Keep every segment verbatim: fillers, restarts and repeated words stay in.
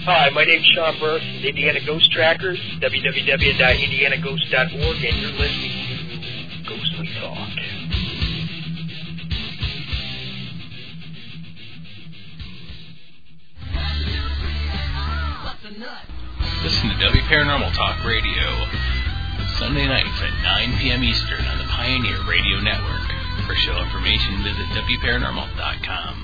Hi, my name's Sean Burke from Indiana Ghost Trackers, w w w dot indiana ghost dot org, and you're listening to Ghostly Talk. Listen to W Paranormal Talk Radio, Sunday nights at nine p.m. Eastern on the Pioneer Radio Network. For show information, visit w paranormal dot com.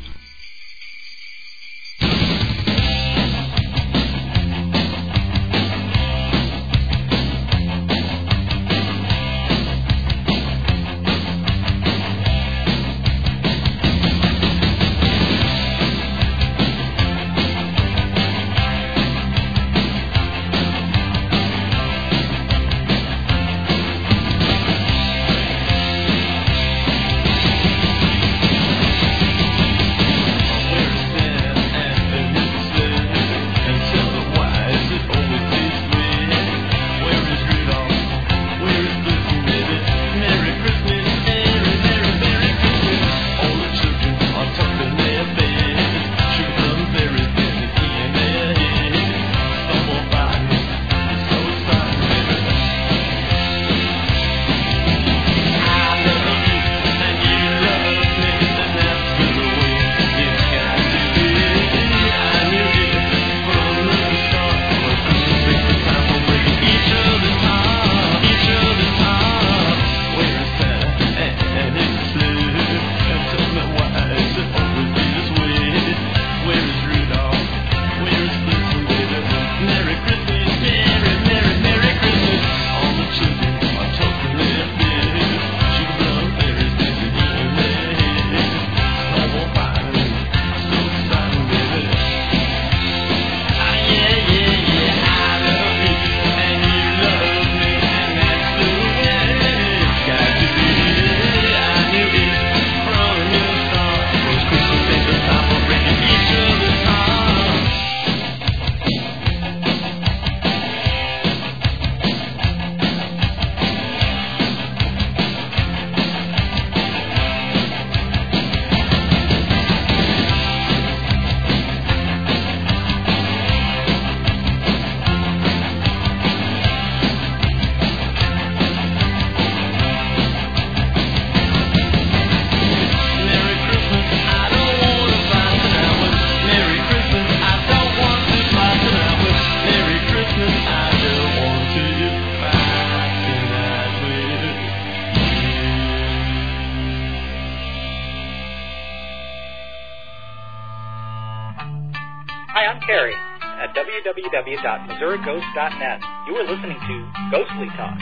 w w w dot missouri ghost dot net. You are listening to Ghostly Talk.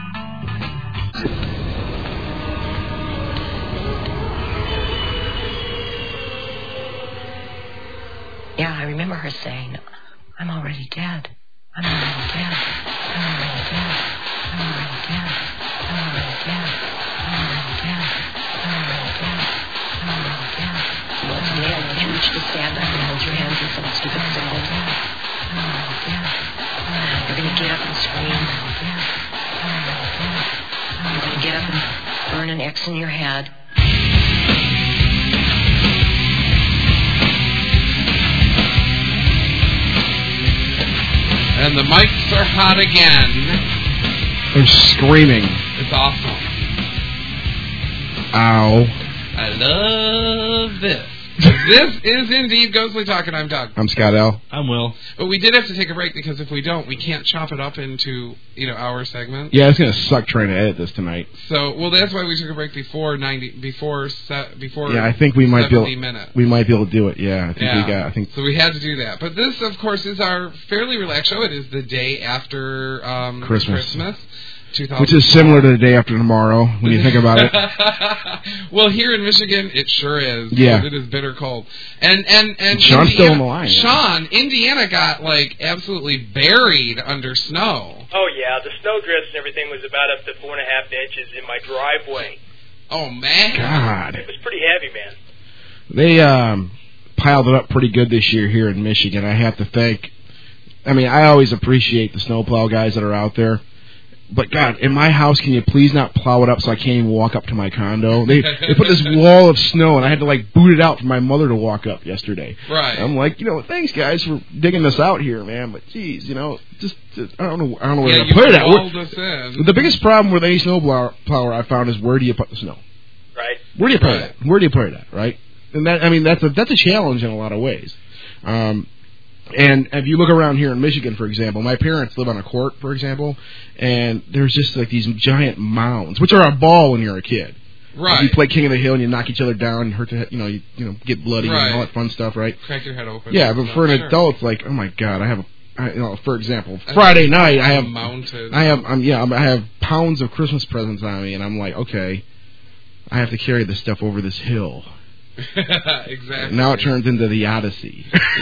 Yeah, I remember her saying, I'm already dead. I'm already dead. I'm already dead. I'm already dead. I'm already dead. I'm already dead. I'm already dead. I'm already dead. She was dead. Can't reach to stand up and hold your hands in some stupid symbol. I'm already dead. You're going to get up and scream. I'm already dead. I'm already dead. You're going to get up and burn an X in your head. And the mics are hot again. They're screaming. It's awesome. Ow. I love this. This is indeed Ghostly Talk, and I'm Doug. I'm Scott L. I'm Will. But we did have to take a break because if we don't, we can't chop it up into, you know, our segment. Yeah, it's gonna suck trying to edit this tonight. So, well, that's why we took a break before ninety, before set, before. Yeah, I think we might be able. Minutes. We might be able to do it. Yeah, I think yeah. we got. I think so. We had to do that. But this, of course, is our fairly relaxed show. It is the day after um, Christmas. Christmas. Which is similar to the day after tomorrow when you think about it. Well, here in Michigan, it sure is. Yeah. It is bitter cold. And and and Sean's Indiana, still on the line. Sean, Indiana got like absolutely buried under snow. Oh yeah, the snow drifts and everything was about up to four and a half inches in my driveway. Oh man. God. It was pretty heavy, man. They um, piled it up pretty good this year here in Michigan. I have to thank. I mean, I always appreciate the snowplow guys that are out there. but God, in my house, can you please not plow it up so I can't even walk up to my condo? They they put this wall of snow, and I had to like boot it out for my mother to walk up yesterday. Right. I'm like, you know, thanks guys for digging this out here, man. But geez, you know, just, just I don't know, I don't know where yeah, to put it at. walled us in. The biggest problem with any snow blower, plower I found is where do you put the snow? Right. Where do you put Right. it at? Where do you put it at? Right. And that I mean that's a that's a challenge in a lot of ways. Um, And if you look around here in Michigan, for example, my parents live on a court, for example, and there's just like these giant mounds, which are a ball when you're a kid. Right. Like you play King of the Hill and you knock each other down and hurt, the, you know, you you know get bloody Right. and all that fun stuff, right? Crack your head open. Yeah, but for an Sure. adult, it's like, oh my God, I have a, I, you know, for example, Friday night I have mounted. I have, I'm yeah, I'm, I have pounds of Christmas presents on me, and I'm like, okay, I have to carry this stuff over this hill. Exactly. Now it turns into the Odyssey.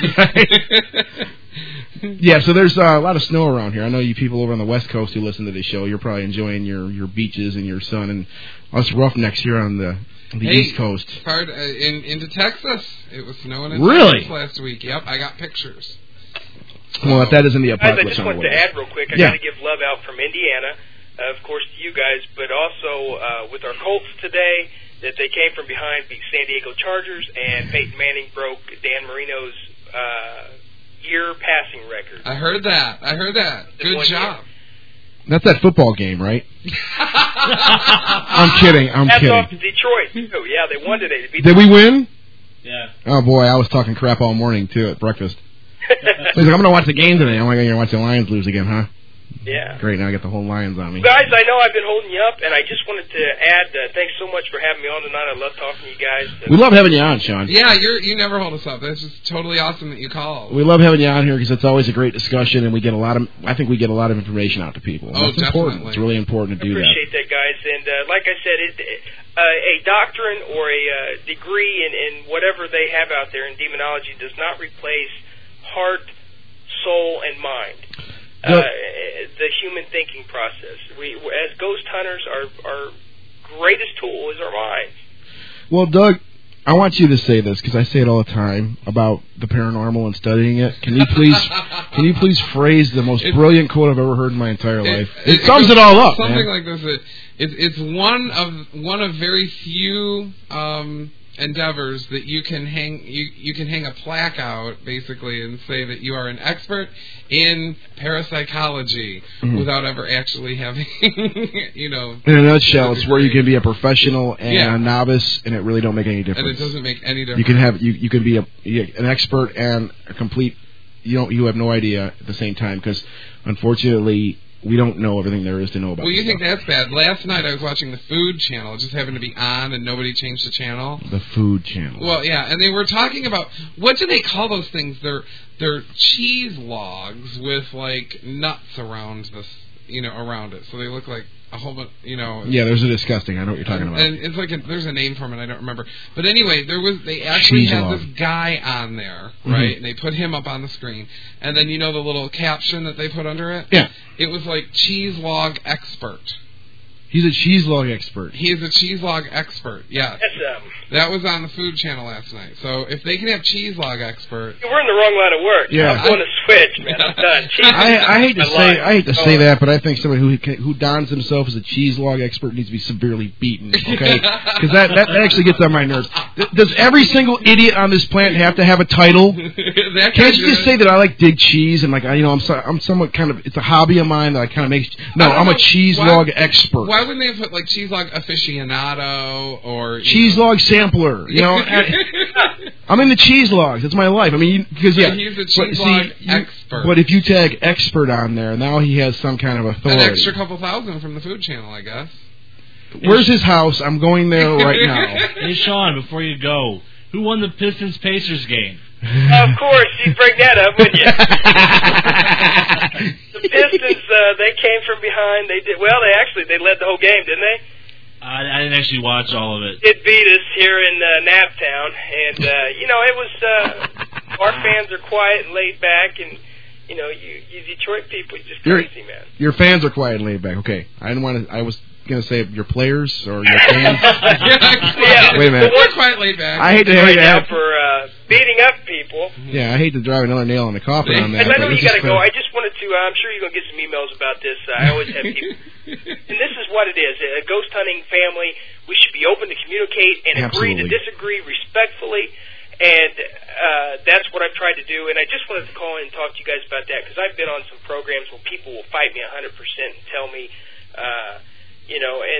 Yeah, so there's uh, a lot of snow around here. I know you people over on the West Coast who listen to this show, you're probably enjoying your, your beaches and your sun, and us roughnecks here on the the Hey, East Coast. Part, uh, in, into Texas, it was snowing in Really? Texas last week. Yep, I got pictures. Well, if that isn't the Guys, I apocalypse just on wanted the to way. add real quick, I Yeah. got to give love out from Indiana, uh, of course, to you guys, but also uh, with our Colts today, that they came from behind, beat San Diego Chargers, and Peyton Manning broke Dan Marino's uh, year passing record. I heard that. I heard that. In Good one job. That's that football game, right? I'm kidding. I'm That's kidding. off to Detroit, too. Yeah, they won today. They beat Did we win? Yeah. Oh boy, I was talking crap all morning too at breakfast. He's like, I'm gonna watch the game today. I'm like, you're gonna watch the Lions lose again, huh? Yeah. Great, now I got the whole Lions on me. Guys, I know I've been holding you up, and I just wanted to add, uh, thanks so much for having me on tonight. I love talking to you guys. We love having you on, Sean. Yeah, you're you never hold us up. That's just totally awesome that you called. We love having you on here because it's always a great discussion, and we get a lot of. I think we get a lot of information out to people. And Oh, that's important. definitely. It's really important to do that. Appreciate that, guys. And uh, like I said, it, uh, a doctrine or a uh, degree in, in whatever they have out there in demonology does not replace heart, soul, and mind. Uh, No. the human thinking process. We, as ghost hunters, our our greatest tool is our minds. Well, Doug, I want you to say this because I say it all the time about the paranormal and studying it. Can you please, can you please phrase the most It's- brilliant quote I've ever heard in my entire It- life? it- It, sums goes it all up, Something man. like this. It, it, it's one of one of very few um, endeavors that you can hang you you can hang a plaque out basically and say that you are an expert in parapsychology Mhm. without ever actually having you know. In a nutshell, it's where you can be a professional and Yeah. a novice, and it really don't make any And it difference. doesn't make any difference. You can have you you can be a an expert and a complete. You don't you have no idea at the same time because unfortunately we don't know everything there is to know about. Well, you this think stuff. that's bad. Last night I was watching the Food Channel. It just happened to be on, and nobody changed the channel. The Food Channel. Well, yeah, and they were talking about what do they call those things? They're they're cheese logs with like nuts around this, you know, around it. So they look like a whole bunch, you know. Yeah, those are disgusting. I know what you're talking about. And it's like a, there's a name for them, and I don't remember. But anyway, there was they actually Cheese had log. this guy on there, right? Mhm. And they put him up on the screen, and then you know the little caption that they put under it. Yeah. It was like cheese log expert. He's a cheese log expert. He is a cheese log expert. Yes. That's um, That was on the Food Channel last night. So if they can have cheese log expert, we're in the wrong line of work. Yeah. I'm going to switch, man. I'm done. Cheese I, I hate to is my say line. I hate to Oh, say that, but I think somebody who who dons himself as a cheese log expert needs to be severely beaten. Okay, because that, that that actually gets on my nerves. Does every single idiot on this planet have to have a title? that Can't you just say that I like dig cheese and like I, you know I'm so, I'm somewhat kind of it's a hobby of mine that I kind of make. No, I don't I'm a know. cheese Why- log expert. Why wouldn't they have put like cheese log aficionado or you Cheese know? log sampler, you know. I, I'm in the cheese logs. It's my life. I mean, because yeah, He's a but, cheese see, log you- expert. But if you tag expert on there, now he has some kind of An authority. extra couple thousand from the Food Channel, I guess. Where's his house? I'm going there right now. Hey, Sean, before you go, who won the Pistons-Pacers game? Of course, you'd bring that up, wouldn't you? The Pistons, uh, they came from behind. They did well. They actually they led the whole game, didn't they? I, I didn't actually watch all of it. It beat us here in uh, Naptown, and uh, you know it was. Uh, our fans are quiet and laid back, and you know you, you Detroit people are just You're- crazy, man. Your fans are quiet and laid back. Okay, I didn't want to. I was going to say your players or your fans. Yeah. Wait a minute. We're quite laid back. I hate to hate Right to now have, for uh, beating up people. yeah, I hate to drive another nail in the coffin on that. And I know but you it's got to just go. been- I just wanted to. Uh, I'm sure you're gonna get some emails about this. Uh, I always have people And this is what it is. A ghost hunting family, we should be open to communicate and agree Absolutely. to disagree respectfully. And uh, that's what I've tried to do. And I just wanted to call in and talk to you guys about that, because I've been on some programs where people will fight me one hundred percent and tell me, uh, you know, and,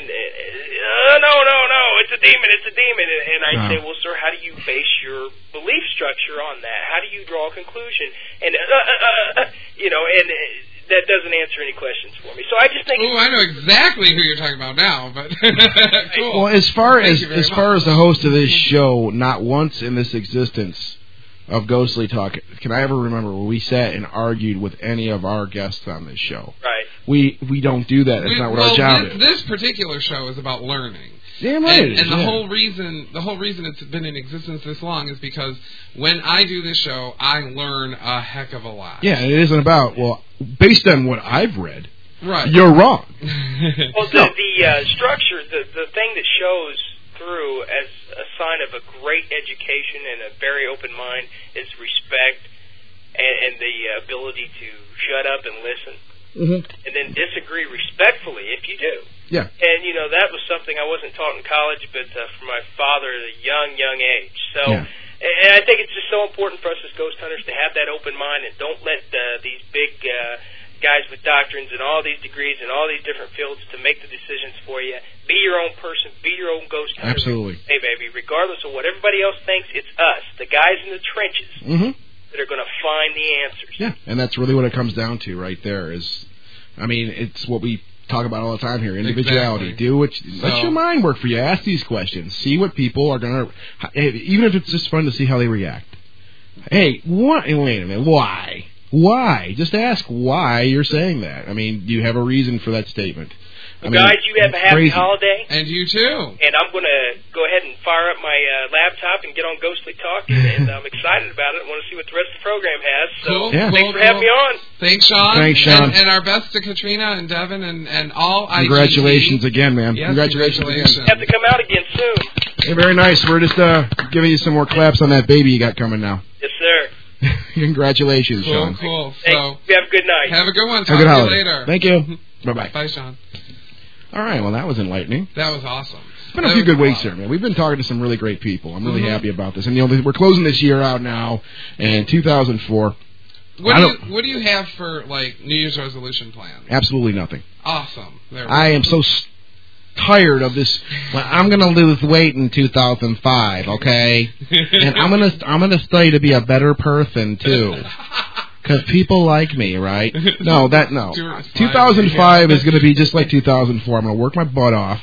uh, no, no, no, it's a demon, it's a demon. And I Uh-huh. say, well, sir, how do you base your belief structure on that? How do you draw a conclusion? And, uh, uh, uh, uh, you know, and... Uh, that doesn't answer any questions for me. So I just think... Oh, I know exactly who you're talking about now, but... cool. Well, as far Thank as you very as much. far as the host of this show, not once in this existence of Ghostly Talk can I ever remember where we sat and argued with any of our guests on this show. Right. We we don't do that. That's We- not what well, our job this, is. this particular show is about learning. Damn right And, it is, and the yeah. whole reason, the whole reason it's been in existence this long is because when I do this show, I learn a heck of a lot. Yeah, it isn't about, well, based on what I've read, Right. you're wrong. Well, the, the uh, structure, the, the thing that shows through as a sign of a great education and a very open mind is respect and, and the ability to shut up and listen. Mm-hmm. And then disagree respectfully if you do. Yeah. And, you know, that was something I wasn't taught in college, but uh, from my father at a young, young age. So, Yeah. and I think it's just so important for us as ghost hunters to have that open mind and don't let uh, these big uh, guys with doctrines and all these degrees and all these different fields to make the decisions for you. Be your own person. Be your own ghost hunter. Absolutely. Hey, baby, regardless of what everybody else thinks, it's us, the guys in the trenches, Mm-hmm. that are going to find the answers. Yeah, and that's really what it comes down to right there is, I mean, it's what we talk about all the time here, individuality. Exactly. Do what, you, let So- your mind work for you. Ask these questions. See what people are going to, even if it's just fun to see how they react. Hey, what, wait a minute, why? Why? Just ask why you're saying that. I mean, do you have a reason for that statement? I Well, mean, guys, you have a happy crazy. holiday. And you too. And I'm going to go ahead and fire up my uh, laptop and get on Ghostly Talk, and, and I'm excited about it. I want to see what the rest of the program has. So Cool. Yeah. thanks cool, for having cool. me on. Thanks, Sean. Thanks, Sean. And, and our best to Katrina and Devin and, and all I G T. Congratulations again, man. Yes, congratulations, congratulations. Have to come out again soon. again. Hey, very nice. We're just uh, giving you some more claps on that baby you got coming now. Yes, sir. Congratulations, Cool, Sean. cool. Thanks. So, You have a good night. have a good one. Have Talk a good to you holiday. later. Thank you. Bye-bye. Bye, Sean. All right, well, that was enlightening. That was awesome. It's been a few good weeks here, man. We've been talking to some really great people. I'm really Mhm. happy about this. And, you know, we're closing this year out now, and two thousand four, What I do, you, don't- what do you have for, like, New Year's resolution plans? absolutely nothing. Awesome. There we I go. am so s- tired of this. Well, I'm going to lose weight in two thousand five, okay? And I'm going to I'm going to study to be a better person, too. Because people like me, right? No, that, no. Stuart's two thousand five is going to be just like two thousand four. I'm going to work my butt off.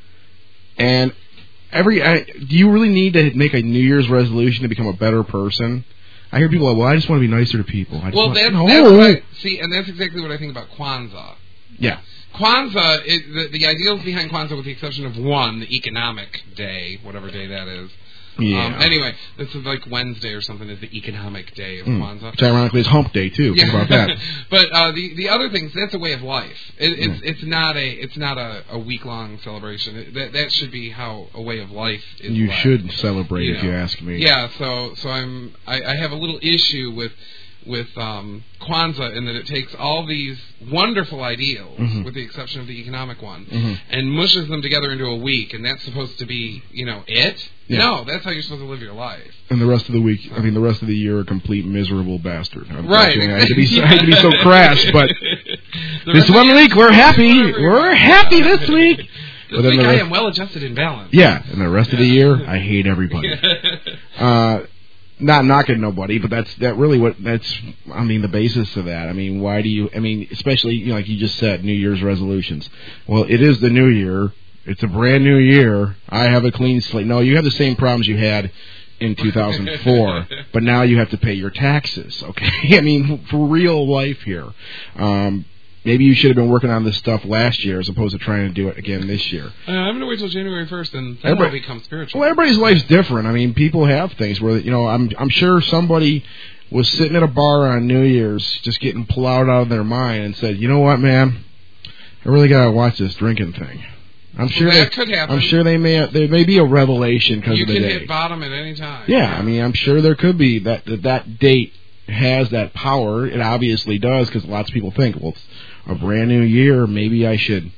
And every, I, do you really need to make a New Year's resolution to become a better person? I hear people like, well, I just want to be nicer to people. I just Well, want, that's, no. that's what I, see, and that's exactly what I think about Kwanzaa. Yeah. Kwanzaa, is, the, the ideals behind Kwanzaa, with the exception of one, the economic day, whatever day that is. Yeah. Um, anyway, this is like Wednesday or something is the economic day of Mm. Kwanzaa. Which ironically is hump day, too. Think about that. But uh, the the other things, that's a way of life. It, it's Mm. it's not a it's not a, a week long celebration. It, that that should be how a way of life is. You led. should celebrate, You if you know. ask me. Yeah, so so I'm I, I have a little issue with with um, Kwanzaa in that it takes all these wonderful ideals, Mhm. with the exception of the economic one, Mhm. and mushes them together into a week, and that's supposed to be, you know, it? Yeah. No, that's how you're supposed to live your life. And the rest of the week, I mean, the rest of the year, a complete miserable bastard. Right. Unfortunately, I hate to be, I hate to be so crass, but The this rest of one the- week we're happy. We're happy this week. This But then week the I rest- am well adjusted and balanced. Yeah, and the rest of the year, I hate everybody. Uh, not knocking nobody, but that's that really what that's. I mean, the basis of that. I mean, why do you? I mean, especially you know, like you just said, New Year's resolutions. Well, it is the new year. It's a brand new year. I have a clean slate. No, you have the same problems you had in two thousand four, but now you have to pay your taxes. Okay, I mean, for real life here. Um, maybe you should have been working on this stuff last year as opposed to trying to do it again this year. Uh, I'm going to wait till January first, and then I'll Everybody- become spiritual. Well, everybody's life's different. I mean, people have things where, you know, I'm I'm sure somebody was sitting at a bar on New Year's just getting plowed out of their mind and said, you know what, man, I really got to watch this drinking thing. I'm sure Well, that they, could happen. I'm sure they may there may be a revelation because You of the can day. hit bottom at any time. Yeah, I mean, I'm sure there could be that that, that date has that power. It obviously does because lots of people think, well, it's a brand new year. Maybe I should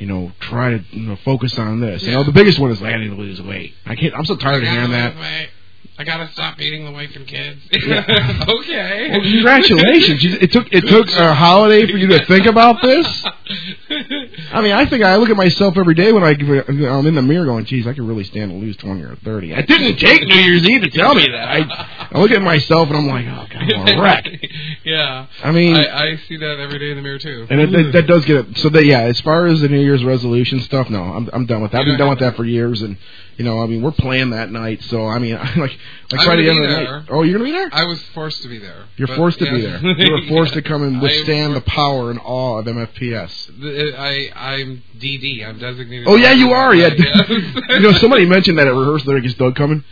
you know, try to you know, focus on this. You know, the biggest one is like, I need to lose weight. I can't. I'm so tired of hearing that. Weight. I gotta stop beating the wife and kids. Yeah. Okay. Well, congratulations! You- It took it took a holiday for you to think about this. I mean, I think I look at myself every day when I, I'm in the mirror going, geez, I could really stand to lose twenty or thirty. It didn't take New Year's Eve to tell me that. I, I look at myself and I'm like, oh, God, I'm a wreck. Yeah. I mean... I, I see that every day in the mirror, too. And it, that, that does get it. So, that, yeah, as far as the New Year's resolution stuff, no, I'm I'm done with that. I've been done with that for years. And, you know, I mean, we're playing that night. So, I mean, like, like I'm Friday gonna end be of the there. night. Oh, you're going to be there? I was forced to be there. You're but, forced to yeah. be there. You were forced to come and I withstand am the power and awe of M F P S. The, I, I'm D D. I'm designated. Oh, yeah, you are. Yeah. Yes. You know, somebody mentioned that at rehearsal. They're like, is Doug coming?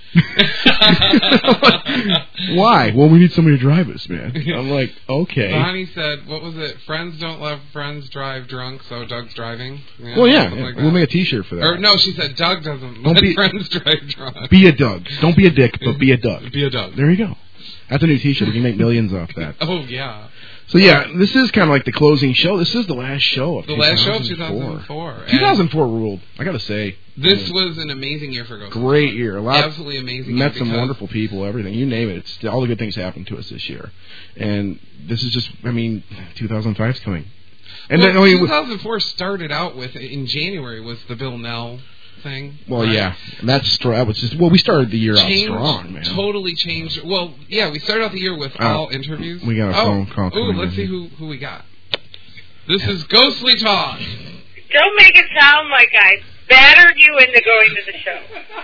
Why? Well, we need somebody to drive us, man. I'm like, okay. Bonnie said, what was it? Friends don't let friends drive drunk, so Doug's driving. Yeah, Well, yeah. like We'll make a T-shirt for that. Or no, she said Doug doesn't Don't let be- friends drive drunk. Be a Doug. Don't be a dick, but be a Doug. Be a Doug. There you go. That's a new T-shirt. We can make millions off that. Oh, yeah. So, yeah, this is kind of like the closing show. This is the last show of The two thousand four. last show of two thousand four. two thousand four ruled, I got to say. This was an amazing year for Ghost. Great year. A lot. Absolutely amazing Met year some because- wonderful people, everything. You name it. It's all the good things happened to us this year. And this is just, I mean, two thousand five is coming. And well, then, I mean, two thousand four started out with, in January, was the Bill Nell thing. well, right? yeah. And that's, str- that was just, well, we started the year Changed, out strong, man. Totally changed. Well, yeah, we started out the year with Uh, all interviews. we got a oh, phone call Ooh, coming let's in see here. who, who we got. This is Ghostly Talk. Don't make it sound like I battered you into going to the show.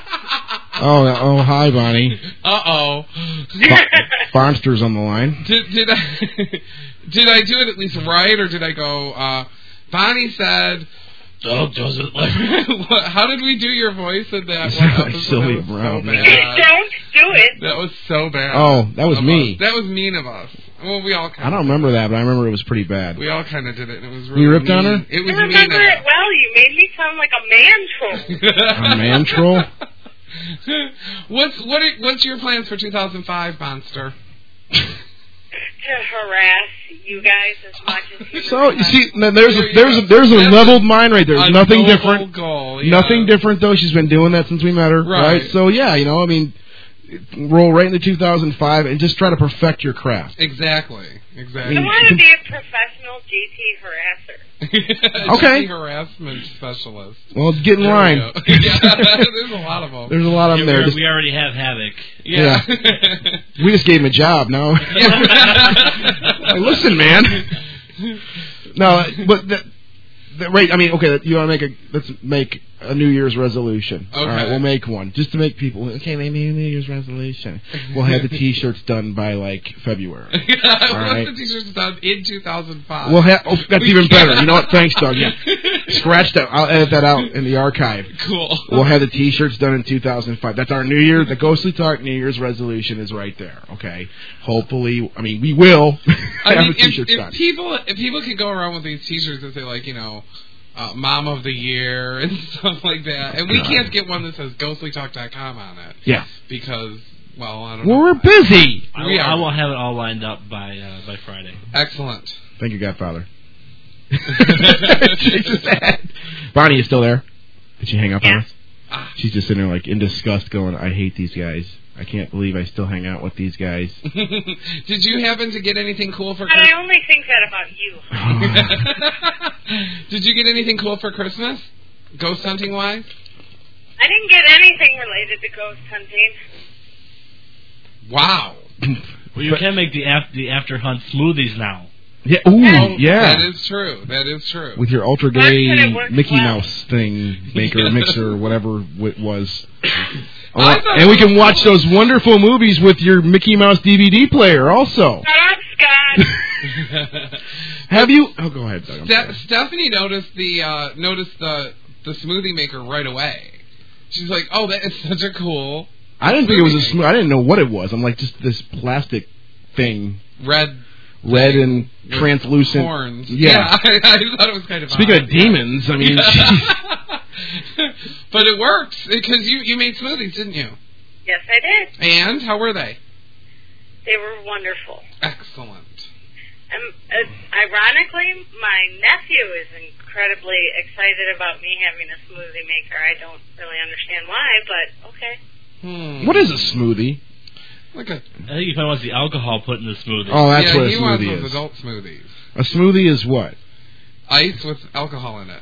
Oh, oh, hi, Bonnie. Uh-oh. Bon- Bonster's on the line. Did, did I did I do it at least right, or did I go, uh, Bonnie said... Doug doesn't like... How did we do your voice in that one Like episode? Sylvia That was Brown, so man. bad. Don't do it. That was so bad. Oh, that was of me. us. That was mean of us. Well, we all kind I don't remember that, but I remember it was pretty bad. We all kind of did it, and it was really You ripped mean. on her? It was I mean remember of it us. well. You made me sound like a man troll. A man troll? what's what? Are, what's your plans for two thousand five, Monster? To harass you guys as much as you So, you want. see, now there's There a, you there's a, go. there's a That's leveled mind right there. A There's nothing noble different. Goal, yeah. Nothing different, though. She's been doing that since we met her, right? Right. So, yeah, you know, I mean, roll right into two thousand five and just try to perfect your craft. Exactly. Exactly. I want to be a professional G T harasser. Okay. Harassment specialist. Well, get in There we line. go. Yeah, there's a lot of them. There's a lot of them there. we, Just- we already have Havoc. Yeah. we just gave him a job, no? Like, listen, man. No, but that, that, right. I mean, okay. You want to make a let's make a New Year's resolution. Okay. All right, we'll make one just to make people okay. Maybe a New Year's resolution. We'll have the T-shirts done by like February. Once right. the t-shirt's done in two thousand five. We'll have. Oh, that's We even can't- better. You know what? Thanks, Doug. Yeah. Scratch that. I'll edit that out in the archive. Cool. We'll have the T-shirts done in two thousand five. That's our New Year. The Ghostly Talk New Year's resolution is right there. Okay. Hopefully, I mean, we will have I mean, the T-shirts if, done. if people if people can go around with these T-shirts and say like you know, uh, Mom of the Year and stuff like that, and we God. can't get one that says ghostly talk dot com on it Yeah. because well I don't Well, know. we're busy. I, We will, are. I will have it all lined up by uh, by Friday. Excellent. Thank you, Godfather. Shakes his head. Bonnie, you still there? Did she hang up on Yeah. us? Ah. She's just sitting there like in disgust going, I hate these guys. I can't believe I still hang out with these guys. Did you happen to get anything cool for But I Christmas? only think that about you. Did you get anything cool for Christmas? Ghost hunting wise? I didn't get anything related to ghost hunting. Wow. Well, you can make the af- the after hunt smoothies now. Yeah, ooh, Oh, yeah. That is true. That is true. With your ultra Mark said gay it works Mickey well. Mouse thing, maker, mixer, whatever it was. Oh, I thought and we it can was watch cool. those wonderful movies with your Mickey Mouse D V D player also. Shut up, Scott. Have you? Oh, go ahead, Doug. I'm Ste- sorry. Stephanie noticed the uh, noticed the the smoothie maker right away. She's like, "Oh, that is such a cool I didn't think it was a smoothie smooth. I didn't know what it was. I'm like just this plastic thing, red red thing and with translucent. horns." Yeah. I, I thought it was kind of Speaking odd. of demons, I mean, But it works because you you made smoothies, didn't you? Yes, I did. And how were they? They were wonderful. Excellent. Um, uh, ironically, my nephew is incredibly excited about me having a smoothie maker. I don't really understand why, but okay. Hmm. What is a smoothie? Like a, I think he probably wants the alcohol put in the smoothie. Oh, that's yeah, what a he wants smoothie those is. adult smoothies. A smoothie is what? Ice with alcohol in it.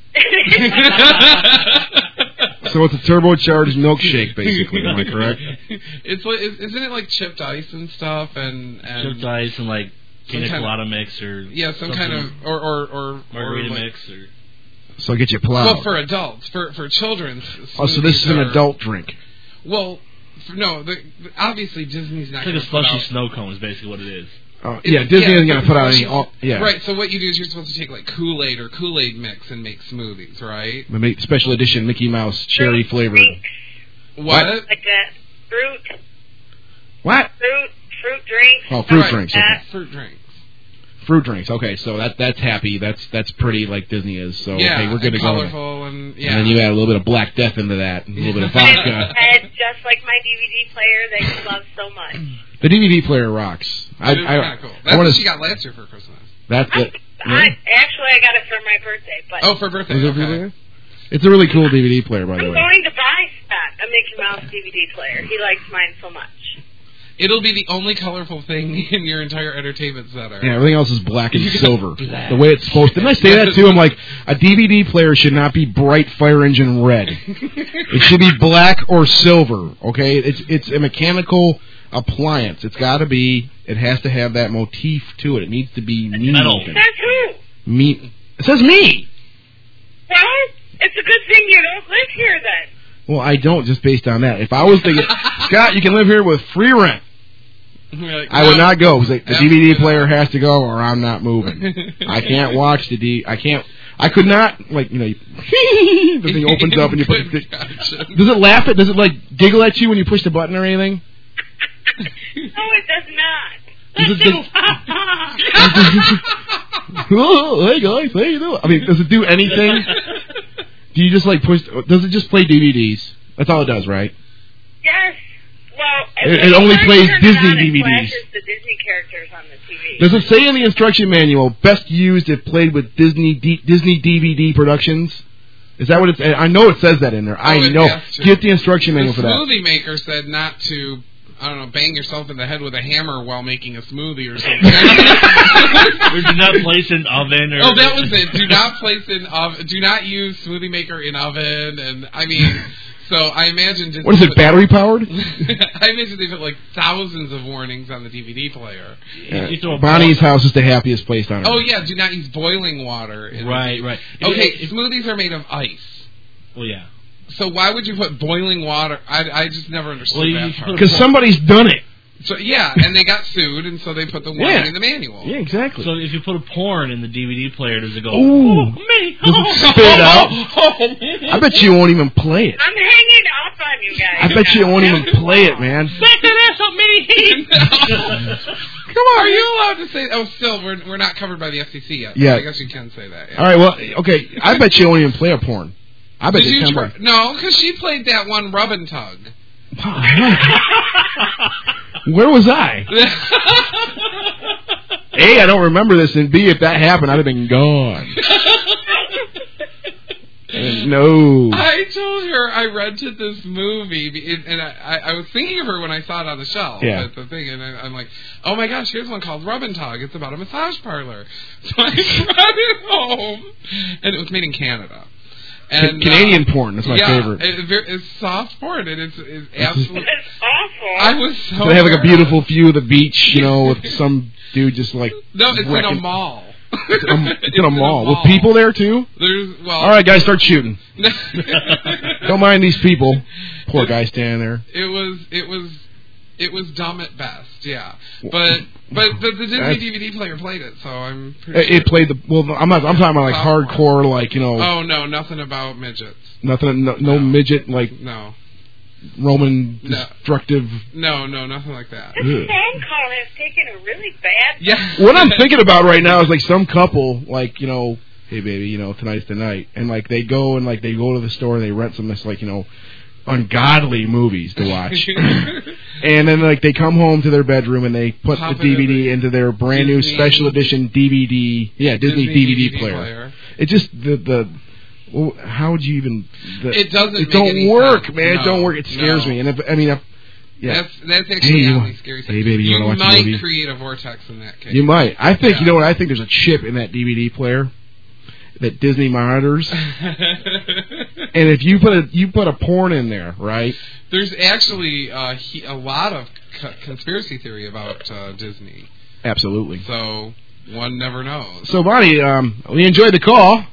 So it's a turbocharged milkshake, basically. Am I correct? It's like, isn't it like chipped ice and stuff, and, and Chipped ice and like pina kind of- colada mix or yeah, some something. kind of or or or margarita or like, mix or So get you plowed. Well, for adults, for for children's. Oh, so this is an smoothies are- adult drink. Well, for, no, the, the, obviously Disney's not it's like a gonna put slushy out- snow cone is basically what it is. Oh, yeah, Disney isn't going to put out any. All, yeah, Right. So what you do is you're supposed to take like Kool-Aid or Kool-Aid mix and make smoothies, right? We make special edition Mickey Mouse cherry Fruit flavored. drinks, What? like that. Fruit, What? fruit, fruit drinks. Oh, fruit stuff drinks, Like okay. that. Fruit drinks. Fruit drinks. Okay, so that that's happy. That's that's pretty like Disney is. So yeah, okay, we're good and to go. colorful and yeah. And then you add a little bit of Black Death into that, and a little bit of And vodka. and just like my D V D player that you love so much. The D V D player rocks. I, It is I, kinda cool. I That's wanna, what she got last year for Christmas. That's I, it. I, actually, I got it for my birthday, but Oh, for birthday. Is it for Okay. you? It's a really cool D V D player, by the I'm way. going to buy Scott a Mickey Mouse D V D player. He likes mine so much. It'll be the only colorful thing in your entire entertainment center. Yeah, everything else is black and You got silver. black. The way it's supposed to. Didn't I say that too? I'm like, a D V D player should not be bright fire engine red. It should be black or silver, okay? It's it's a mechanical appliance. It's got to be, it has to have that motif to it. It needs to be mean metal. looking. Says who? Me. It says me. Well, it's a good thing you don't live here then. Well, I don't, just based on that. If I was thinking, Scott, you can live here with free rent, Like, I would no. not go. 'Cause the, the D V D Absolutely player not. has to go, or I'm not moving. I can't watch the D. I can't. I could not like you know. You, the thing opens up and you put. The, Gotcha. does it laugh at? Does it like giggle at you when you push the button or anything? No, it does not. Does it, does, oh, hey guys, how you doing? I mean, does it do anything? Do you just like push? Does it just play D V Ds? That's all it does, right? Yes. Well, It- when it only you first plays turn it Disney on, D V Ds. It flashes the Disney characters on the T V. Does it say in the instruction manual, best used if played with Disney D, Disney D V D productions? Is that what it's? I know it says that in there. I Oh, it know. has to. Get the instruction The manual for that. smoothie maker said not to, I don't know, bang yourself in the head with a hammer while making a smoothie or something. Or do not place in oven or Oh, that was it. Do not place in oven. Do not use smoothie maker in oven. And I mean, so I imagine. Just What is it? Battery powered? I imagine they put like thousands of warnings on the D V D player. You throw a Bonnie's ball- house is the happiest place on earth. Oh yeah, do not use boiling water. In Right, right. If- Okay, if- smoothies are made of ice. well, yeah. So why would you put boiling water? I, I just never understood Well, you that should part. Because somebody's done it. So yeah, and they got sued, and so they put the warning Yeah. in the manual. Yeah, exactly. So if you put a porn in the D V D player, does it go? Ooh. Oh, me. Does it spit it out? I bet you won't even play it. I'm hanging up on you guys. I bet you won't even play it, man. Back that ass up, mini heat. Come on. Are you allowed to say? Oh, still, we're we're not covered by the F C C yet. Yeah. I guess you can say that. Yeah. All right, well, okay. I bet you won't even play a porn. I bet Did they you come try? by. No, because she played that one rub and tug. Where was I? A, I don't remember this, and B, if that happened, I'd have been gone. And no. I told her I rented this movie, be- and I, I, I was thinking of her when I saw it on the shelf Yeah. at the thing, and I, I'm like, oh my gosh, here's one called Rub and Tug. It's about a massage parlor. So I brought it home, and it was made in Canada. And, Ca- Canadian uh, porn, that's my yeah, favorite. It, it, it's soft porn, and it's, it's absolutely. It's awful. I was so. So they have like a nervous. beautiful view of the beach, you know, with some dude just like. No, it's in a wrecking- mall. It's in a, it's in a mall. With people there too? There's well. All right, guys, start shooting. Don't mind these people. Poor guy standing there. It was it was it was dumb at best, yeah. But but but the Disney That's- D V D player played it, so I'm pretty It, sure. it played the well. I'm not. I'm talking about like Software. hardcore, like you know, Oh no, nothing about midgets. nothing. No, no No. midget, like No, Roman No. destructive. no, no, nothing like that. This phone call has taken a really bad. Yeah. What I'm thinking about right now is like some couple, like you know, hey baby, you know tonight's the night, and like they go and like they go to the store and they rent some this like you know, ungodly movies to watch. And then like they come home to their bedroom and they put Pop the D V D it into their brand Disney, new special edition D V D. Yeah, Disney, Disney D V D, D V D player. player. It just the the. Well, how would you even? The, It doesn't It make don't any work, sense. man. No, it don't work. It scares no. me. And if, I mean, if, yeah. That's that's actually Hey, you not want- the scary hey, thing. baby, you you wanna watch a might movie? create a vortex in that case. You might. I think Yeah. you know what? I think there's a chip in that D V D player that Disney monitors, and if you put a you put a porn in there, right? There's actually uh, he, a lot of co- conspiracy theory about uh, Disney, Absolutely. so one never knows. So, Bonnie, um, we enjoyed the call.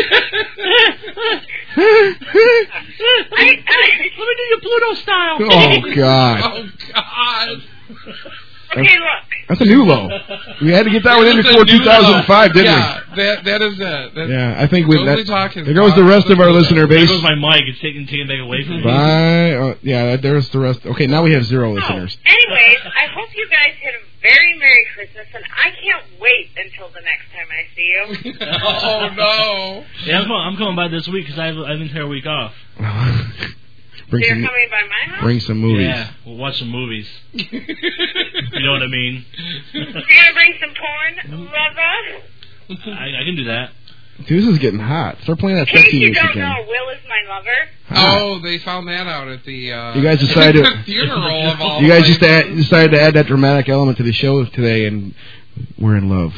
I, I, Let me do your Pluto style. Oh God, Oh God! okay, look. that's a new low. We had to get that one in That's a before new two thousand five, low. didn't yeah, that that is it. That's, we? Yeah, I think we. Ghostly That, Talk has there goes the gone rest to of our the listener There base. goes my mic. It's taking taking back away from me. Bye. Uh, yeah, there's the rest. Okay, now we have zero Oh, listeners. anyways, I hope you guys had a very Merry Christmas, and I can't wait until the next time I see you. Oh no! Yeah, I'm coming, I'm coming by this week because I have, I have an entire week off. bring So you're some, coming by my house? bring some movies. Yeah, we'll watch some movies. You know what I mean? You're going to bring some porn, lover? I, I can do that. Dude, this is getting hot. Start playing that In case sexy you music don't again. know, Will is my lover. Hot. Oh, they found that out at the. Uh, You guys decided to- funeral of all. You guys just places. add, decided to add that dramatic element to the show today, and we're in love.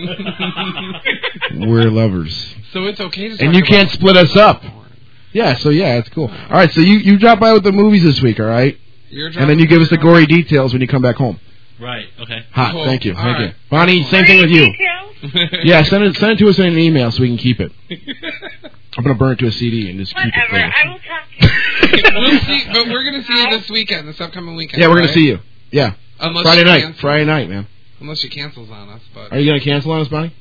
We're lovers. So it's okay to. And talk you about can't split us up. porn. Yeah, so yeah, it's cool. All right, so you, you drop by with the movies this week, all right? You're And then you give us the gory details when you come back home. Right, okay. Hot, Cool. thank you, All thank right. you. Bonnie, same thing with you. Details? Yeah, send it send it to us in an email so we can keep it. I'm going to burn it to a C D and just keep it Whatever. there. I will talk to you. We'll see, but we're going to see you this weekend, this upcoming weekend. Yeah, we're going right? to see you. Yeah. Unless Friday she night. cancels- Friday night, man. Unless she cancels on us, but Are you going to cancel on us, Bonnie?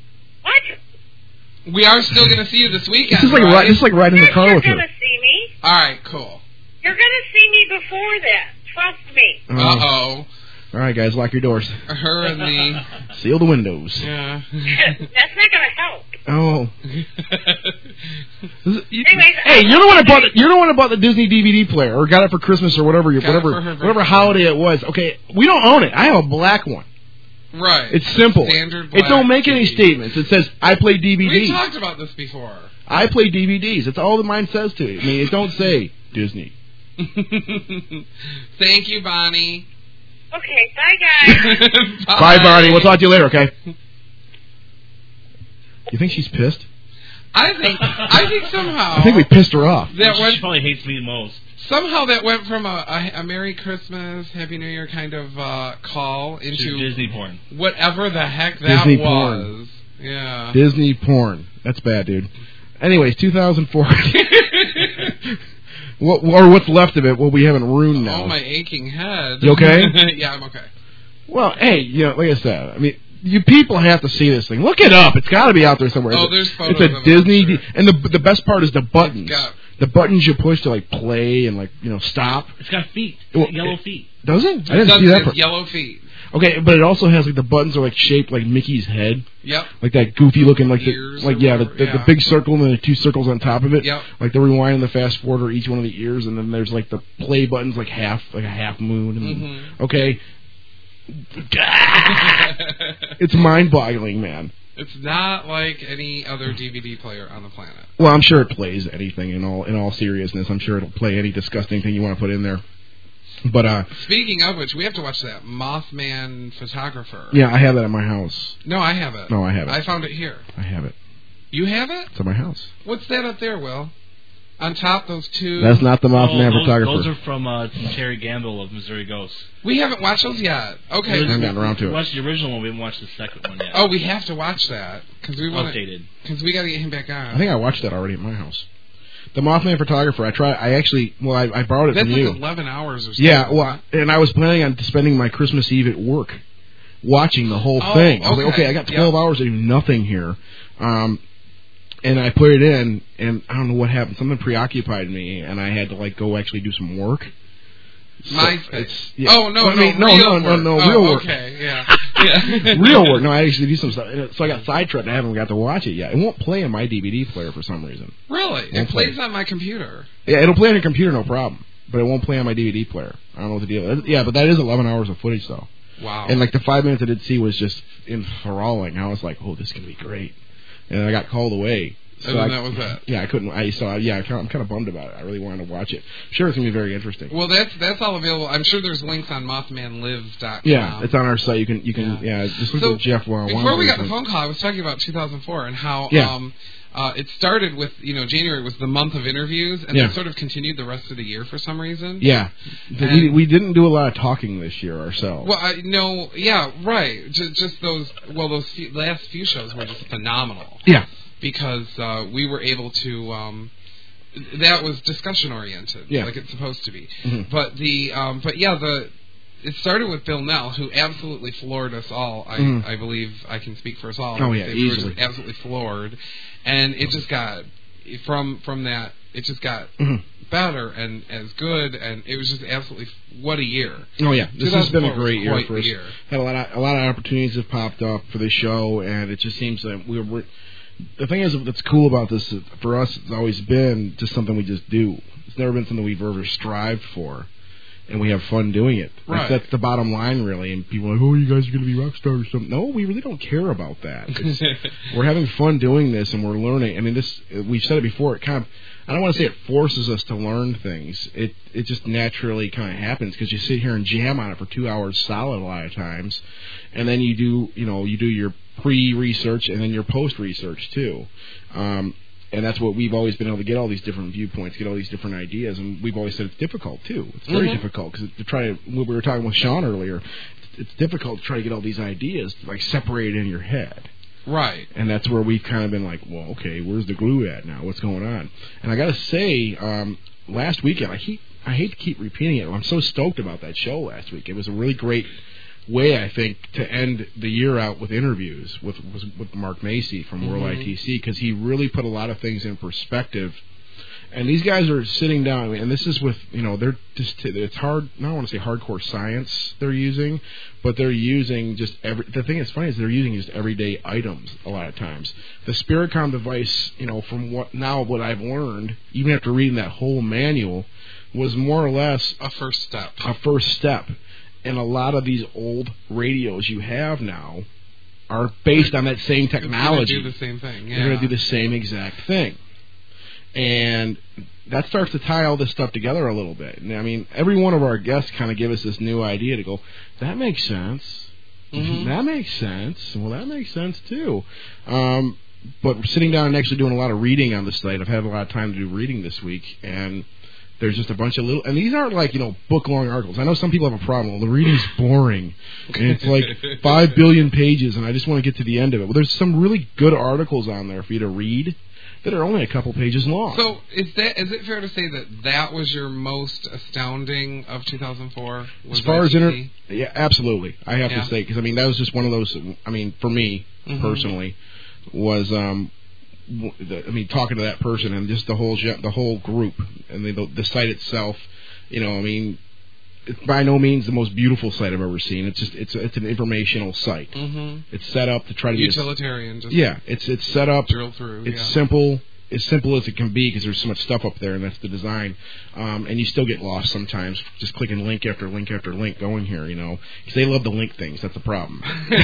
What? we are still going to see you this weekend. This is like right? ri- this is like riding in the Yes, car you're with her. going to see me. All right, cool. You're going to see me before that. Trust me. Oh. Uh oh, All right, guys, lock your doors. her and the Seal the windows. yeah. That's not going to help. Oh. You- Anyways, hey, I- you're the one that bought the, you're the one that bought the Disney D V D player or got it for Christmas or whatever Got it whatever for her whatever birthday. holiday it was. Okay, we don't own it. I have a black one. Right. It's simple. Standard It black don't make any D V D. statements. It says I play D V We Ds. talked about this before. I play D V Ds. That's all that mine says to it. I mean, it don't say Disney. Thank you, Bonnie. Okay, bye, guys. Bye, Barney. We'll talk to you later. Okay. You think she's pissed? I think I think somehow I think we pissed her off. that She went probably hates me the most. somehow that went from a, a, a Merry Christmas, Happy New Year kind of uh, call To into Disney porn. whatever the heck that Disney was. porn. Yeah. Disney porn. That's bad, dude. Anyways, two thousand four. What, or what's left of it? What we haven't ruined now. Oh, my aching head. You okay? Yeah, I'm okay. Well, hey, you know, like I said, I mean, you people have to see this thing. Look it up. It's got to be out there somewhere. Oh, It's a- there's photos It's a of it, Disney, I'm sure. and the the best part is the buttons. It's got- The buttons you push to like play and like you know stop. It's got feet. Well, Yellow it- feet. Does it? I It didn't does see that. have part. yellow feet. Okay, but it also has like the buttons are like shaped like Mickey's head, Yep. like that goofy looking like the Ears like or yeah the, whatever, the, the yeah. big circle and then the two circles on top of it. Yep. Like the rewind and the fast forward are each one of the ears, and then there's like the play buttons like half like a half moon. And, Mhm. Okay. It's mind-boggling, man. It's not like any other D V D player on the planet. Well, I'm sure it plays anything in all in all seriousness. I'm sure it'll play any disgusting thing you want to put in there. But uh, Speaking of which, we have to watch that Mothman Photographer. yeah, I have that at my house. No, I have it. No, I have it. I found it here. I have it. You have it? It's at my house. What's that up there, Will? On top, those two. That's not the Mothman Oh, those, photographer. those are from uh, Terry Gamble of Missouri Ghosts. We haven't watched those yet. Okay. I haven't gotten around to We it. watched the original one. We haven't watched the second one yet. Oh, we have to watch that because we want Updated. because we got to get him back on. I think I watched that already at my house. The Mothman photographer. I try. I actually. Well, I, I borrowed it that's from like you. eleven hours or something. Yeah. Well, and I was planning on spending my Christmas Eve at work, watching the whole Oh, thing. I was like, okay. okay, I got Yep. twelve hours to do nothing here. Um, and I put it in, and I don't know what happened. Something preoccupied me, and I had to like go actually do some work. So MySpace. it's- yeah. Oh no, Well, I no, mean, no, real no, no, work. no, oh, real work. Okay, yeah. Real work. No, I actually do some stuff. So I got sidetracked. I haven't got to watch it yet. It won't play on my D V D player for some reason. Really? It, it plays play. on my computer. Yeah, it'll play on your computer, no problem. But it won't play on my D V D player. I don't know what the deal is. Yeah, but that is eleven hours of footage, though. Wow. And, like, the five minutes I did see was just enthralling. I was like, oh, this is going to be great. And I got called away. So and then I, that was that. Yeah, I couldn't. I so yeah, I kinda, I'm kind of bummed about it. I really wanted to watch it. Sure, it's gonna be very interesting. Well, that's that's all available. I'm sure there's links on Mothman Live dot com. Yeah, it's on our site. You can you can yeah, yeah just look so at Jeff. Wow, before we got the phone call, I was talking about two thousand four and how yeah. um, uh, it started with you know January was the month of interviews, and yeah. then sort of continued the rest of the year for some reason. Yeah, we, we didn't do a lot of talking this year ourselves. Well, I, no, yeah, right. Just, just those well, those few, last few shows were just phenomenal. Yeah. Because uh, we were able to, um, that was discussion oriented, yeah. like it's supposed to be. Mm-hmm. But the, um, but yeah, the it started with Bill Nell, who absolutely floored us all. I, mm-hmm. I believe I can speak for us all. Oh yeah, we easily. were just absolutely floored, and it just got from from that. It just got mm-hmm. better and as good, and it was just absolutely what a year. Oh yeah, this has been a great year for us. Year. Had a lot of a lot of opportunities have popped up for the show, and it just seems that we were. The thing is, that's cool about this, is for us, it's always been just something we just do. It's never been something we've ever strived for, and we have fun doing it. Right. That's, that's the bottom line, really. And people are like, oh, you guys are going to be rock stars or something. No, we really don't care about that. It's, we're having fun doing this, and we're learning. I mean, this we've said it before. It kind of, I don't want to say it forces us to learn things. It it just naturally kind of happens because you sit here and jam on it for two hours solid a lot of times, and then you do, you know, you do your pre-research and then your post-research too. Um, and that's what we've always been able to get all these different viewpoints, get all these different ideas, and we've always said it's difficult too. It's very mm-hmm. difficult because to try to, we were talking with Sean earlier, it's difficult to try to get all these ideas like separated in your head. Right. And that's where we've kind of been like, well, okay, where's the glue at now? What's going on? And I got to say, um, last weekend, I keep, I hate to keep repeating it. I'm so stoked about that show last week. It was a really great way, I think, to end the year out with interviews with with Mark Macy from mm-hmm. World I T C, because he really put a lot of things in perspective. And these guys are sitting down, and this is with, you know, they're just, it's hard, I don't want to say hardcore science they're using, but they're using just every, the thing that's funny is they're using just everyday items a lot of times. The Spiritcom device, you know, from what, now what I've learned, even after reading that whole manual, was more or less a first step. A first step. And a lot of these old radios you have now are based on that same technology. They're going to do the same thing, yeah. They're going to do the same exact thing. And that starts to tie all this stuff together a little bit. And I mean, every one of our guests kind of give us this new idea to go, that makes sense. Mm-hmm. That makes sense. Well, that makes sense, too. Um, but sitting down and actually doing a lot of reading on the site, I've had a lot of time to do reading this week, and there's just a bunch of little, and these aren't like, you know, book-long articles. I know some people have a problem. Well, the reading's boring, and it's like five billion pages, and I just want to get to the end of it. Well, there's some really good articles on there for you to read that are only a couple pages long. So is that is it fair to say that that was your most astounding of two thousand four? As far as inter- yeah, absolutely. I have yeah. to say, because I mean that was just one of those. I mean, for me mm-hmm. personally, was um, I mean talking to that person and just the whole the whole group and the the site itself. You know, I mean. It's by no means the most beautiful site I've ever seen. It's just it's it's an informational site. Mm-hmm. It's set up to try to utilitarian. be just yeah, it's it's set up. Drill through. It's yeah. simple, as simple as it can be, because there's so much stuff up there, and that's the design. Um, and you still get lost sometimes, just clicking link after link after link going here, you know, because they love to link things. That's the problem.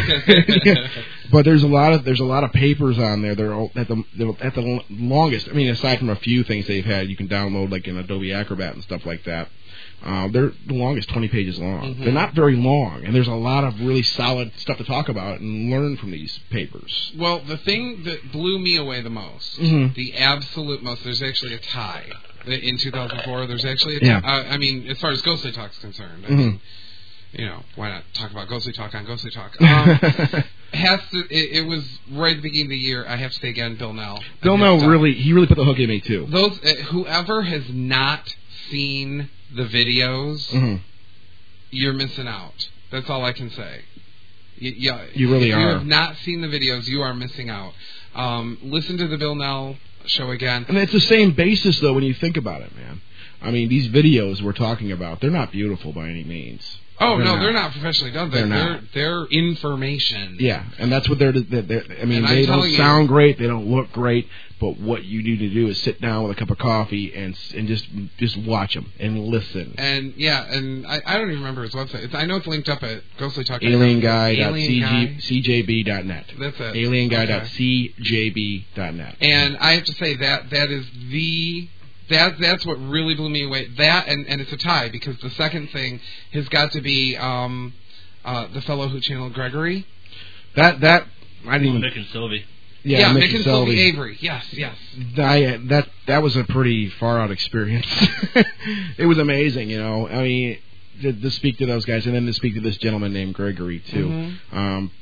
But there's a lot of there's a lot of papers on there. They're all, at the they're at the longest. I mean, aside from a few things they've had, you can download like in Adobe Acrobat and stuff like that. Uh, they're the longest twenty pages long. Mm-hmm. They're not very long, and there's a lot of really solid stuff to talk about and learn from these papers. Well, the thing that blew me away the most, mm-hmm. the absolute most, there's actually a tie in two thousand four. There's actually a tie. Yeah. Uh, I mean, as far as Ghostly Talk's concerned, I mm-hmm. mean, you know, why not talk about Ghostly Talk on Ghostly Talk? Um, has to. It, it was right at the beginning of the year. I have to say again, Bill Nell. Bill Nell really, he really put the hook in me too. Those uh, whoever has not seen the videos, mm-hmm. you're missing out. That's all I can say. Y- yeah, you really if are. If you have not seen the videos, you are missing out. Um, listen to the Bill Nell show again. And it's the same basis, though, when you think about it, man. I mean, these videos we're talking about, they're not beautiful by any means. Oh They're no, not. they're not professionally done. They're They're they're, not. they're information. Yeah, and that's what they're. they're, they're I mean, And I'm they don't telling you- sound great. They don't look great. But what you need to do is sit down with a cup of coffee and and just just watch them and listen. And yeah, and I, I don't even remember his website. It's, I know it's linked up at Ghostly Talk. Alien Guy dot Alien C J B dot net. That's it. Alien Guy dot Okay. C J B dot net. And I have to say that that is the that that's what really blew me away. That and, and it's a tie because the second thing has got to be um, uh, the fellow who channeled Gregory. That that I didn't even. Mick and Sylvie. Yeah, yeah Mick Mick and Sylvie. Sylvie Avery. Yes, yes. I, that that was a pretty far out experience. It was amazing, you know. I mean, to, to speak to those guys, and then to speak to this gentleman named Gregory too. Mm-hmm. Um,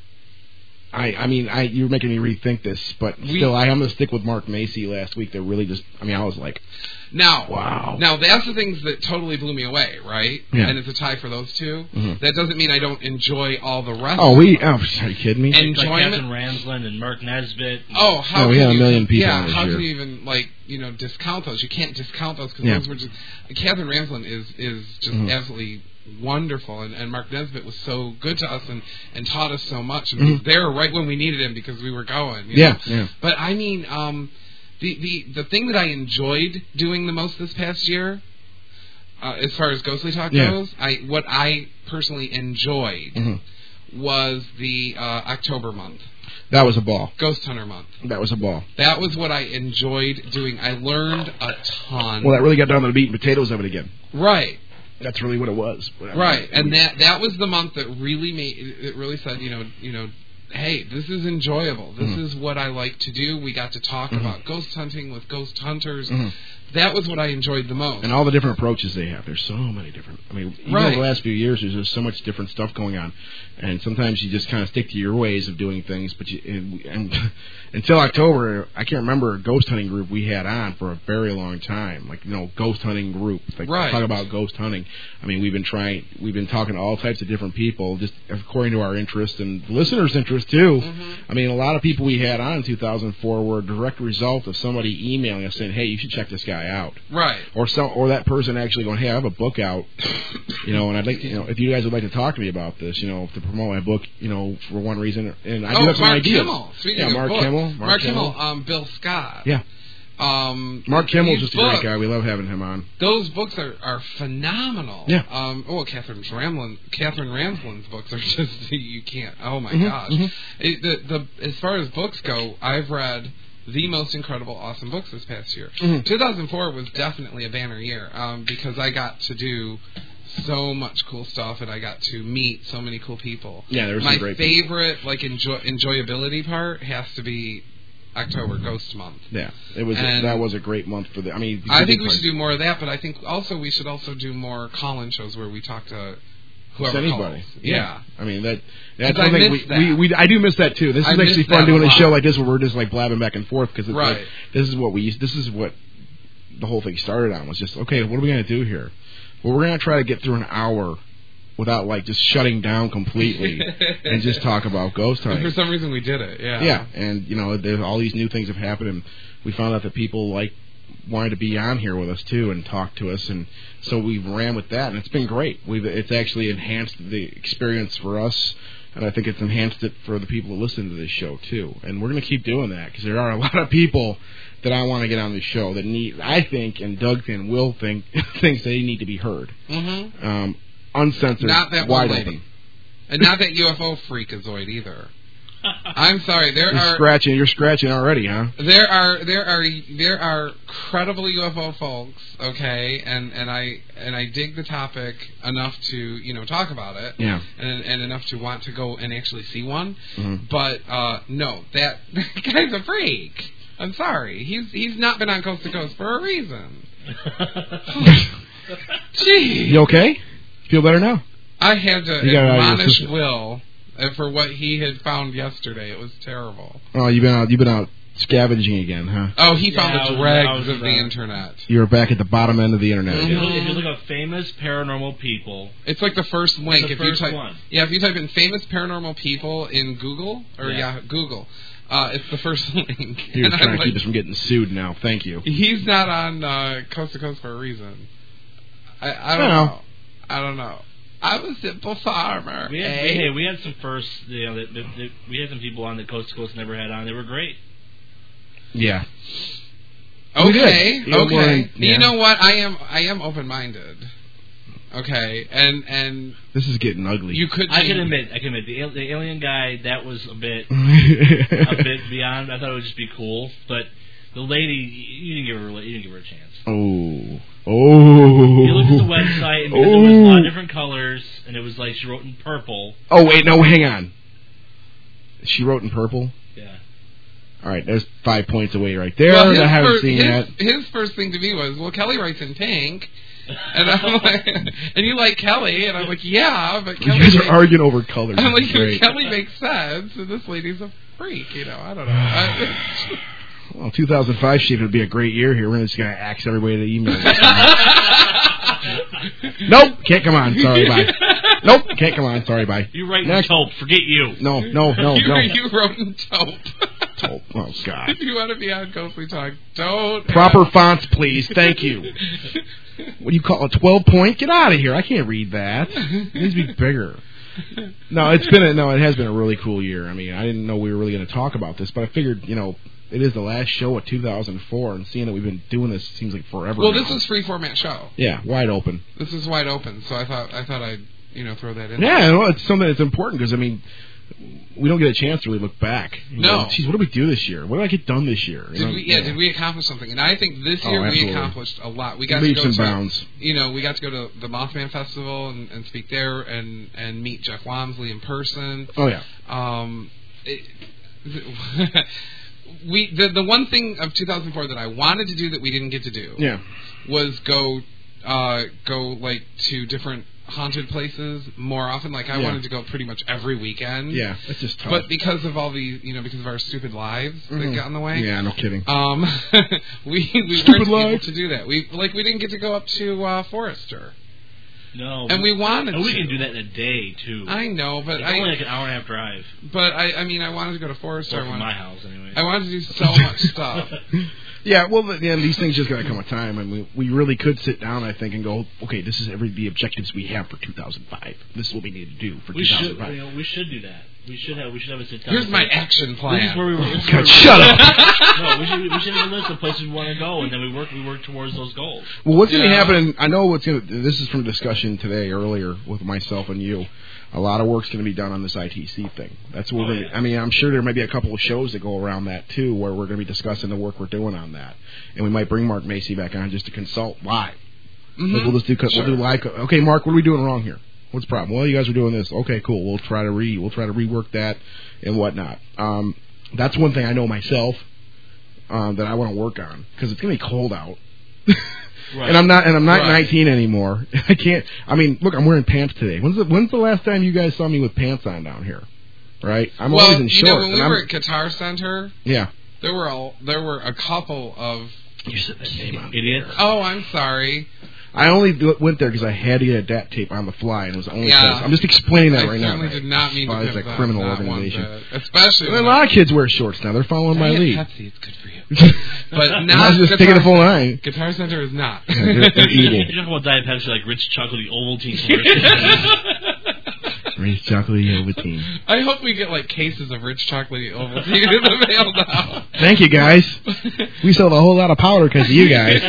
I, I mean, I you're making me rethink this, but We- still, I am gonna stick with Mark Macy. Last week, they really just. I mean, I was like, Now, wow. Now that's the things that totally blew me away, right? Yeah. And it's a tie for those two. Mhm. That doesn't mean I don't enjoy all the rest. Oh, of we. them. Oh, are you kidding me? And- Like Enjoyment- Catherine Ramsland and Mark Nesbitt. Oh, how Oh, we can had a you, million people Yeah, on this how year. can you even like you know discount those? You can't discount those because Yeah. those were just. Catherine Ramsland is is just Mhm. absolutely wonderful, and, and Mark Nesbitt was so good to us and, and taught us so much, and Mhm. he was there right when we needed him because we were going. You Yeah, know? yeah. But I mean, um, the the the thing that I enjoyed doing the most this past year, uh, as far as Ghostly Talk Yeah. goes, I what I personally enjoyed Mhm. was the uh, October month, That was a ball. Ghost Hunter month. That was a ball. That was what I enjoyed doing. I learned a ton. Well, that really got down to the meat and potatoes of it again. right, That's really what it was. But I mean, right, and that that was the month that really made it. Really said, you know, you know, hey, this is enjoyable. This Mhm. is what I like to do. We got to talk Mhm. about ghost hunting with ghost hunters. Mhm. That was what I enjoyed the most. And all the different approaches they have. There's so many different. I mean, even Right. over the last few years, there's just so much different stuff going on, and sometimes you just kind of stick to your ways of doing things. But you, and, and until October, I can't remember a ghost hunting group we had on for a very long time. Like you know, ghost hunting group. Like Right. talk about ghost hunting. I mean, we've been trying. We've been talking to all types of different people, just according to our interest and the listeners' interest too. Mhm. I mean, a lot of people we had on in two thousand four were a direct result of somebody emailing us saying, "Hey, you should check this guy out." right. Or some, or that person actually going, hey, I have a book out, you know, and I'd like, to, you know, if you guys would like to talk to me about this, you know, to promote my book, you know, for one reason, and I do oh, have some Mark ideas. Kimmel. Speaking yeah, of Mark books, Kimmel, Mark, Mark Kimmel, Kimmel. um, Bill Scott. Yeah, Um, Mark Kimmel's these just a great books- guy. We love having him on. Those books are, are phenomenal. Yeah. Um, oh, Catherine Ramlin, Catherine Ramsland's books are just you can't. Oh my Mhm, gosh. mhm. It, the the as far as books go, I've read the most incredible, awesome books this past year. Mhm. two thousand four was definitely a banner year um, because I got to do so much cool stuff and I got to meet so many cool people. Yeah, there was My some great people. favorite like enjoy, enjoyability part has to be October Ghost Month. Yeah, it was. And- that was a great month for the. I mean, I we think did we should play- do more of that, but I think also we should also do more call-in shows where we talk to whoever anybody. calls. Yeah. I mean that. That's 'Cause I something we, miss that. we we I do miss that too. This I is actually miss fun that doing a a lot. show like this where we're just like blabbing back and forth because it's Right. like this is what we used. This is what the whole thing started on was just okay. What are we gonna do here? Well, we're gonna try to get through an hour without like just shutting down completely and just talk about ghost And hunting. for some reason we did it. Yeah. Yeah, and you know, there's all these new things have happened, and we found out that people like wanted to be on here with us too and talk to us, and so we ran with that, and it's been great. We've it's actually enhanced the experience for us, and I think it's enhanced it for the people who listen to this show too. And we're going to keep doing that because there are a lot of people that I want to get on this show that need, I think, and Doug and Will think thinks they need to be heard, Mm-hmm. um, uncensored, Not that wide one lady. open. And not that U F O freakazoid either. I'm sorry. There You're are scratching. You're scratching already, huh? there are there are there are credible U F O folks, okay, and and I and I dig the topic enough to you know talk about it, Yeah. and and enough to want to go and actually see one, Mhm. but uh, no, that, that guy's a freak. I'm sorry, he's he's not been on Coast to Coast for a reason. Gee, You okay? Feel better now? I had to You got it out of your admonish system. Will uh, for what he had found yesterday. It was terrible. Oh, you've been out. You've been out scavenging again, huh? Oh, he Yeah, found I the was- I dregs was, of the uh, internet. You're back at the bottom end of the internet. If again. you, look, if you look up famous paranormal people, It's like the first link. the if first you type, one. yeah, if you type in famous paranormal people in Google or Yeah. yeah, Google, uh, it's the first link. He was And trying I'm to keep like, us from getting sued now. Thank you. he's not on uh, Coast to Coast for a reason. I, I don't Well. know. I don't know. I'm a simple farmer. We had, eh? hey, we had some firsts. You know, that, that, that we had some people on that Coast to Coast never had on. They were great. Yeah. Okay. You know, Okay. we're- yeah. You know what? I am. I am open-minded. Okay. And and This is getting ugly. you could. I be- can admit, I can admit, the, al- the alien guy, that was a bit, a bit beyond. I thought it would just be cool, but the lady, you didn't give her, you didn't give her a chance. Oh. Oh. You looked at the website, and because oh. there was a lot of different colors, and it was like she wrote in purple. Oh, wait, no, hang on. She wrote in purple? Yeah. All right, there's five points away right there. Well, his I haven't first, seen his, that. his first thing to me was, well, Kelly writes in pink. And I'm like, and you like Kelly? And I'm like, yeah, but Kelly. You guys are makes, arguing over colors. I'm like, Great. Kelly makes sense, and this lady's a freak. You know, I don't know. I, Well, two thousand five shaped would be a great year here. We're just going to axe everybody to email. Nope, can't come on. Sorry, bye. Nope, can't come on. Sorry, bye. You write in Next. taupe. Forget you. No, no, no, you, no. you wrote in taupe. Taupe. Oh, God. If you want to be on Ghostly Talk, don't. Proper fonts, please. Thank you. What do you call a twelve point? Get out of here. I can't read that. It needs to be bigger. No, it's been a, no, it has been a really cool year. I mean, I didn't know we were really going to talk about this, but I figured, you know, it is the last show of two thousand four, and seeing that we've been doing this seems like forever. Well, now. this is free format show. Yeah, wide open. This is wide open, so I thought I thought I'd you know throw that in. Yeah, well, it's something that's important because I mean, we don't get a chance to really look back. You No. know, geez, what did we do this year? What did I get done this year? You Did know, we? Yeah, did we accomplish something? And I think this Oh, year we absolutely. accomplished a lot. We got Leaps to go and to, bounds. you know, we got to go to the Mothman Festival and, and speak there and and meet Jeff Wamsley in person. Oh yeah. Um, it, we the the one thing of two thousand four that I wanted to do that we didn't get to do Yeah. was go uh, go like to different haunted places more often. Like I Yeah. wanted to go pretty much every weekend. Yeah, it's just tough. But because of all the you know because of our stupid lives Mhm. that got in the way. Yeah, no kidding. Um, we we Stupid weren't able lives. to do that. We like we didn't get to go up to uh, Forester, No. and we wanted And we to. can do that in a day too. I know, but it's I only like an hour and a half drive. but I I mean I wanted to go to Forester. Or I from wanted, my house anyway. I wanted to do so much stuff. Yeah, well, the- yeah, these things just gotta come with time, and we we really could sit down, I think, and go, okay, this is every the objectives we have for two thousand five. This is what we need to do for we two should. thousand five. You know, we should do that. We should have. We should have a sit down. Here's my action plan. This is where we were. this is God, where we- shut up. No, we should. We should have a list of places we want to go, and then we work. We work towards those goals. Well, what's going to Yeah. happen? I know what's going to. This is from discussion today earlier with myself and you. A lot of work's going to be done on this I T C thing. That's what Oh, we're. Gonna, yeah. I mean, I'm sure there might be a couple of shows that go around that too, where we're going to be discussing the work we're doing on that, and we might bring Mark Macy back on just to consult live. Mhm. Like, we'll just do. Sure. We'll do live. Okay, Mark, what are we doing wrong here? What's the problem? Well, you guys are doing this. Okay, cool. We'll try to re. We'll try to rework that and whatnot. Um, that's one thing I know myself um, that I want to work on because it's going to be cold out. Right. And I'm not, and I'm not Right. nineteen anymore. I can't. I mean, look, I'm wearing pants today. When's the When's the last time you guys saw me with pants on down here? Right? I'm well, always in you know shorts. when we and I'm- were at Guitar Center, yeah. there were a, there were a couple of. You said the name on Idiots. Oh, I'm sorry. I only do- went there because I had to get a D A T tape on the fly, and it was the only Yeah. place. I'm just explaining that I right now. certainly did not mean As far to as pimp a that, criminal not one organization. bit. Especially A when lot of kids wear shorts now. They're following my Diet lead. Pepsi, it's good for you. But I'm not just Guitar taking the full Center. line. Guitar Center is not. Yeah, they're, they're evil. You talk about Diet Pepsi like rich chocolatey Ovaltine commercials. Raised chocolate Ovaltine. I hope we get like cases of rich chocolatey Ovaltine in the mail now. Thank you, guys. We sold a whole lot of powder because of you guys.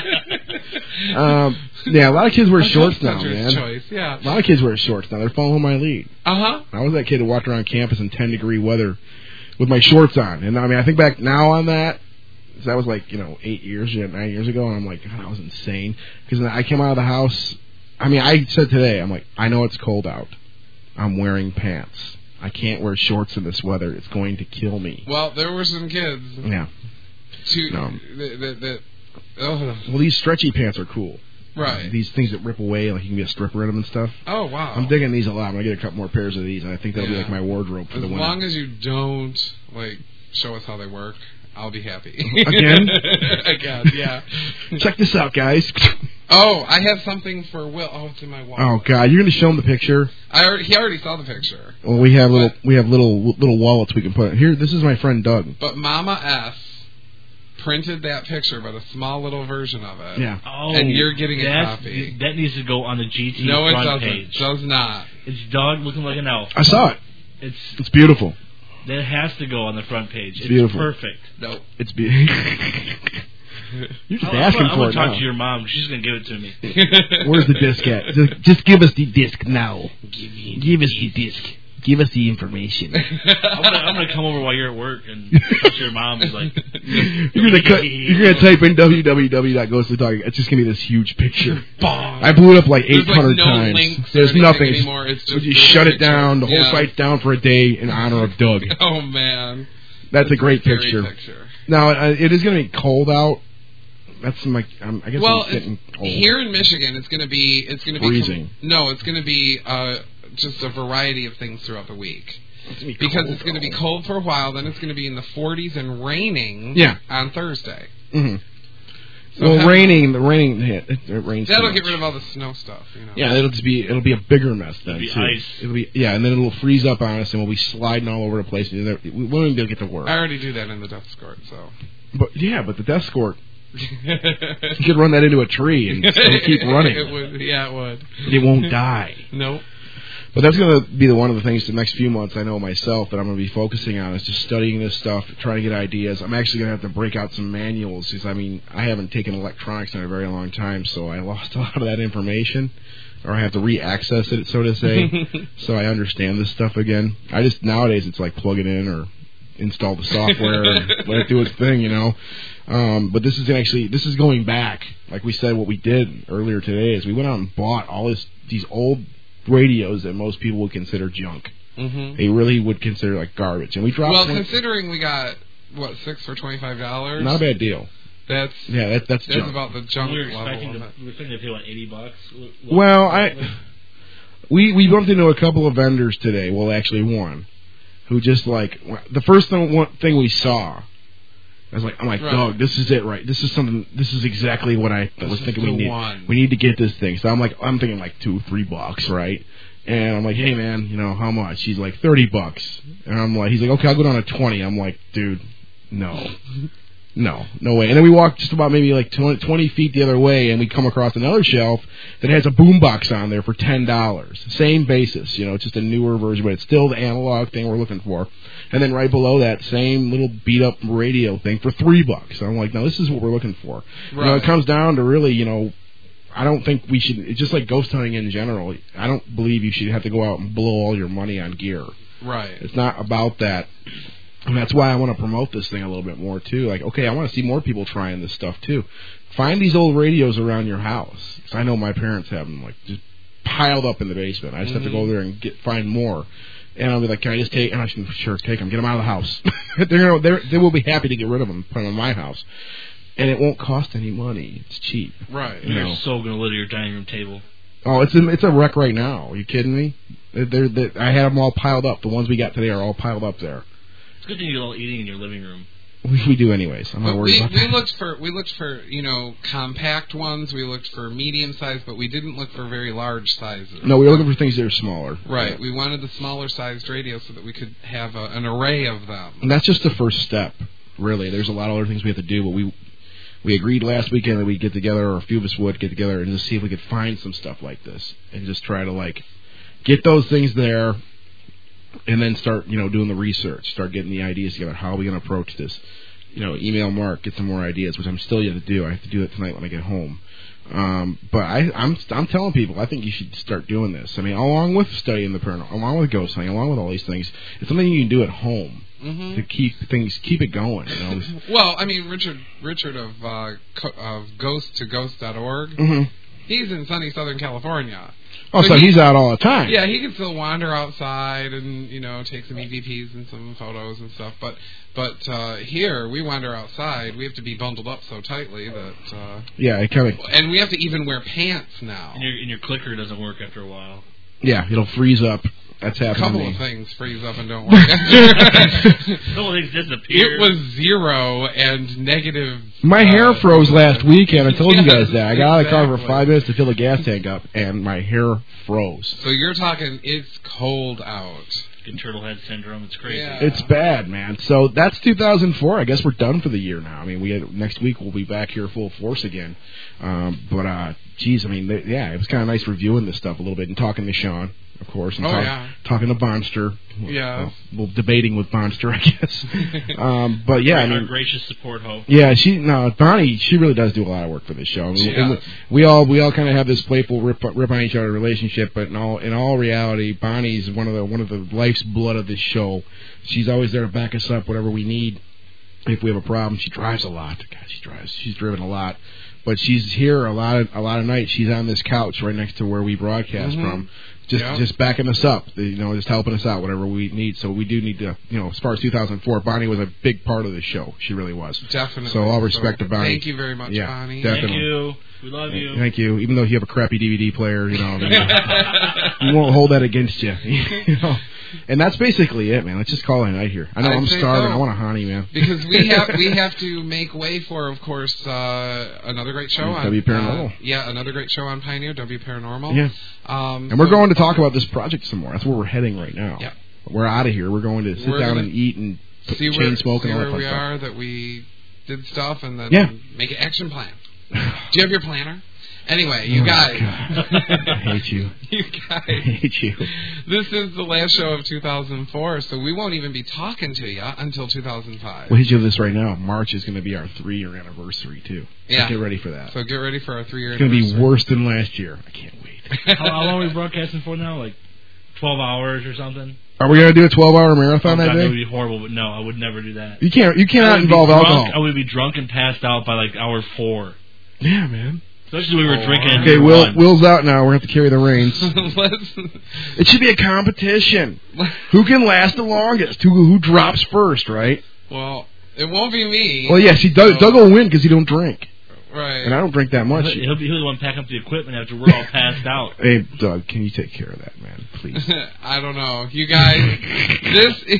Um, yeah, a lot of kids wear shorts now, Center's man. Choice, yeah. A lot of kids wear shorts now. They're following my lead. Uh huh. I was that kid who walked around campus in ten degree weather with my shorts on. And I mean, I think back now on that, 'cause that was like, you know, eight years, yeah, nine years ago, and I'm like, God, that was insane. Because I came out of the house, I mean, I said today, I'm like, I know it's cold out. I'm wearing pants. I can't wear shorts in this weather. It's going to kill me. Well, there were some kids Yeah. to No. that. that, that oh, Well, these stretchy pants are cool. right. These things that rip away, like you can be a stripper in them and stuff. Oh wow. I'm digging these a lot. I'm going to get a couple more pairs of these, and I think that'll be Yeah. like my wardrobe for As the winter. long as you don't like show us how they work, I'll be happy. Again? Again, yeah. Check this out, guys. Oh, I have something for Will. Oh, it's in my wallet. Oh God, you're going to show him the picture. I already, he already saw the picture. Well, we have little What? we have little little wallets we can put here. This is my friend Doug. But Mama S printed that picture, but a small little version of it. Yeah. Oh, and you're getting a that's- copy. That needs to go on the G T No, it front doesn't. page. Does not. It's dog looking like an elf. I saw it. It's It's beautiful. that has to go on the front page. It's beautiful. perfect. Nope. It's beautiful. You're just I'm, asking I'm for gonna it talk now. to your mom. She's gonna give it to me. Where's the disc at? Just, just give us the disc now. Give us the disc. Give us the information. I'm gonna, I'm gonna come over while you're at work and talk to your mom. And like, You're gonna cut, you're gonna type in w w w dot ghost to talk. It's just gonna be this huge picture. Bong. I blew it up like There's, eight hundred like, no times. links or There's anything nothing anymore. It's just you this shut it picture. down. The whole Yeah. site's down for a day in honor of Doug. Oh man, That's a great Scary picture. picture. Now uh, it is gonna be cold out. That's my. Um, I guess Well, I'm getting it's, old. here in Michigan, it's going to be it's going to be Freezing. no, it's going to be uh, just a variety of things throughout the week. It's gonna be Because cold, it's going to be though. cold for a while, then it's going to be in the forties and raining Yeah. on Thursday. Mm-hmm. So Well, have- raining. The raining. It, it, it rains. too That'll much. get rid of all the snow stuff, you know. Yeah, it'll just be it'll be a bigger mess then It'll be too. ice. It'll be yeah, and then it'll freeze up on us, and we'll be sliding all over the place. And we won't even be able to get to work. I already do that in the death escort, so. But yeah, but the death escort, you could run that into a tree and it'll keep running. It would, yeah, it would. It won't die. Nope. But that's going to be the one of the things the next few months I know myself that I'm going to be focusing on is just studying this stuff, trying to get ideas. I'm actually going to have to break out some manuals because, I mean, I haven't taken electronics in a very long time, so I lost a lot of that information, or I have to re-access it, so to say, so I understand this stuff again. I just, nowadays, it's like plug it in or install the software and let it do its thing, you know. Um, but this is actually, this is going back. Like we said, what we did earlier today is we went out and bought all this these old radios that most people would consider junk. Mm-hmm. They really would consider like garbage. And we dropped Well, twenty considering we got, what, six for twenty-five dollars? not a bad deal. That's, Yeah, that, that's that's junk. about the junk we were level expecting of to, it. we were thinking to pay what eighty bucks. What- Well, what- I we we bumped into a couple of vendors today. Well, actually one who just like the first thing, one thing we saw. I was like, I'm like, Right. dog, this is it, right? This is something. This is exactly what I This was is thinking the we need. one. We need to get this thing. So I'm like, I'm thinking like two, three bucks, right? And I'm like, hey man, you know how much? He's like thirty bucks, and I'm like, he's like, okay, I'll go down to twenty. I'm like, dude, no, no, no way. And then we walked just about maybe like twenty feet the other way, and we come across another shelf that has a boombox on there for ten dollars. Same basis, you know, it's just a newer version, but it's still the analog thing we're looking for. And then right below that, same little beat up radio thing for three bucks. I'm like, now this is what we're looking for. You know, it Right. comes down to really, you know. I don't think we should. It's just like ghost hunting in general. I don't believe you should have to go out and blow all your money on gear. Right. It's not about that. And that's why I want to promote this thing a little bit more too. Like, okay, I want to see more people trying this stuff too. Find these old radios around your house. 'Cause I know my parents have them like just piled up in the basement. I just have to go there and get find more. And I'll be like, can I just take? And I can sure take them. Get them out of the house. they're, they're they will be happy to get rid of them, put them in my house. And it won't cost any money. It's cheap. Right. You You're know. so gonna litter your dining room table. Oh, it's a, it's a wreck right now. Are you kidding me? They're, they're, they're, I had them all piled up. The ones we got today are all piled up there. It's a good thing you do all eating in your living room. We, we do anyways. I'm not But worried we, about we that. looked for we looked for you know compact ones. We looked for medium size, but we didn't look for very large sizes. No, we were looking for things that are smaller. Right. We wanted the smaller sized radios so that we could have a, an array of them. And that's just the first step, really. There's a lot of other things we have to do, but we we agreed last weekend that we'd get together, or a few of us would get together, and just see if we could find some stuff like this, and just try to like get those things there, and then start you know doing the research, start getting the ideas together. How are we going to approach this? You know, email Mark, get some more ideas, which I'm still yet to do. I have to do that tonight when I get home. Um, but I, I'm I'm telling people, I think you should start doing this. I mean, along with studying the paranormal, along with ghost hunting, along with all these things, it's something you can do at home Mm-hmm. to keep things, keep it going. You know. Well, I mean, Richard Richard of uh, co- of ghost to ghost dot org, Mm-hmm. he's in sunny Southern California. Oh, So so he- he's out all the time. Yeah, he can still wander outside and you know take some E V Ps and some photos and stuff. But but uh, here we wander outside. We have to be bundled up so tightly that, uh, Yeah, it kind of. and we have to even wear pants now. And your, and your clicker doesn't work after a while. Yeah, it'll freeze up. That's A happened couple to me. of things freeze up and don't work. No things disappear. It was zero and negative. My hair uh, froze last weekend. I told you Yes, guys that. I got out of the car for exactly. five minutes to fill the gas tank up, and my hair froze. So you're talking it's cold out. Get turtle head syndrome. It's crazy. Yeah. It's bad, man. So that's two thousand four. I guess we're done for the year now. I mean, we had, next week we'll be back here full force again. Um, but, uh, geez, I mean, they, yeah, it was kind of nice reviewing this stuff a little bit and talking to Sean, of course, and oh, talk, yeah. talking to Bonster. Yeah. Well, well, debating with Bonster, I guess. um, but, yeah. Our, I mean, our gracious support, Ho. Yeah, she no Bonnie. She really does do a lot of work for this show. I mean, Yeah. we, we all we all kind of have this playful rip rip on each other relationship, but in all in all reality, Bonnie's one of the one of the life's blood of this show. She's always there to back us up, whatever we need. If we have a problem, she drives a lot. God, she drives. She's driven a lot, but she's here a lot of a lot of nights. She's on this couch right next to where we broadcast mm-hmm. from. Just, yeah. just backing us up, you know, just helping us out, whatever we need. So we do need to, you know, as far as two thousand four, Bonnie was a big part of the show. She really was. Definitely. So all respect so, to Bonnie. Thank you very much, yeah, Bonnie. Definitely. Thank you. We love you. Thank you. Even though you have a crappy D V D player, you know, we won't hold that against you. you know? And that's basically it, man. Let's just call it a night here. I know I'd I'm say starving. so. I want a honey, man. Because we have we have to make way for, of course, uh, another great show on W Paranormal. Uh, yeah, another great show on Pioneer, W Paranormal. Yeah. Um, and we're so, going to talk about this project some more. That's where we're heading right now. Yeah. We're out of here. We're going to sit We're down gonna and eat and see chain where, smoke see and all where that fun we stuff. are, that we did stuff, and then Yeah. make an action plan. Do you have your planner? Anyway, you Oh, guys. God. I hate you. You I guys. hate you. This is the last show of two thousand four, so we won't even be talking to you until two thousand five. We'll hit you with this right now. March is going to be our three-year anniversary, too. So Yeah. get ready for that. So get ready for our three-year It's going to be anniversary. worse than last year. I can't wait. How, how long are we broadcasting for now? Like twelve hours or something? Are we going to do a twelve-hour marathon Oh, that God, that would day? be horrible, but no, I would never do that. You can't. You I cannot would be involve drunk- alcohol. I would be drunk and passed out by like hour four. Yeah, man. Especially when we were drinking. Okay, and Will, run. Will's out now. We're going to have to carry the reins. Let's, It should be a competition. Who can last the longest? Who who drops first, right? well, it won't be me. Well, yeah, see, Doug, So- Doug will win because he don't drink. Right. And I don't drink that much. He'll, he'll be he'll be the one packing up the equipment after we're all passed out. Hey, Doug, can you take care of that, man, please? I don't know. You guys, this is...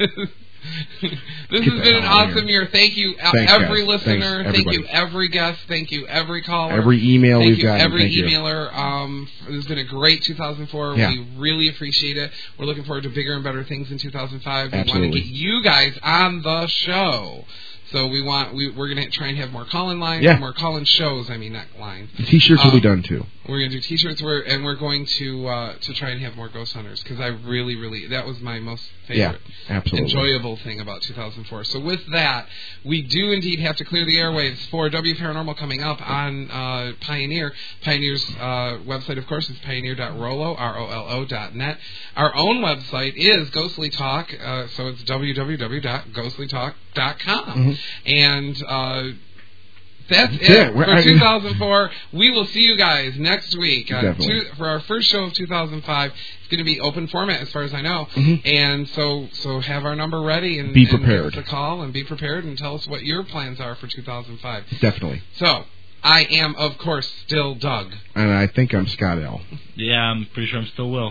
This Get has the been an hell out of awesome here. year. Thank you, uh, Thanks, every guys. listener. Thanks, Thank you, everybody. every guest. Thank you, every caller. Every email Thank we've you, gotten. every Thank you. emailer. Um, this has been a great two thousand four. Yeah. We really appreciate it. We're looking forward to bigger and better things in two thousand five. We want to Absolutely. get you guys on the show. So we want we we're gonna try and have more call-in lines, Yeah. more call-in shows. I mean, not lines. The T-shirts will Um, be done, too. We're gonna do T-shirts, we're, and we're going to uh, to try and have more ghost hunters because I really, really that was my most favorite, Yeah, absolutely. enjoyable thing about two thousand four. So with that, we do indeed have to clear the airwaves for W Paranormal coming up on uh, Pioneer. Pioneer's uh, website, of course, is pioneer dot rollo, R O L O dot net. Our own website is Ghostly Talk, uh, so it's w w w dot ghostly talk dot com, Mm-hmm. and uh, that's it Yeah, we're- for I- two thousand four. We will see you guys next week on Definitely. two, for our first show of two thousand five. It's going to be open format, as far as I know, Mhm. and so so have our number ready and Be and give prepared. us a call and be prepared and tell us what your plans are for two thousand five. Definitely. So I am, of course, still Doug, And I think I'm Scott L. Yeah, I'm pretty sure I'm still Will.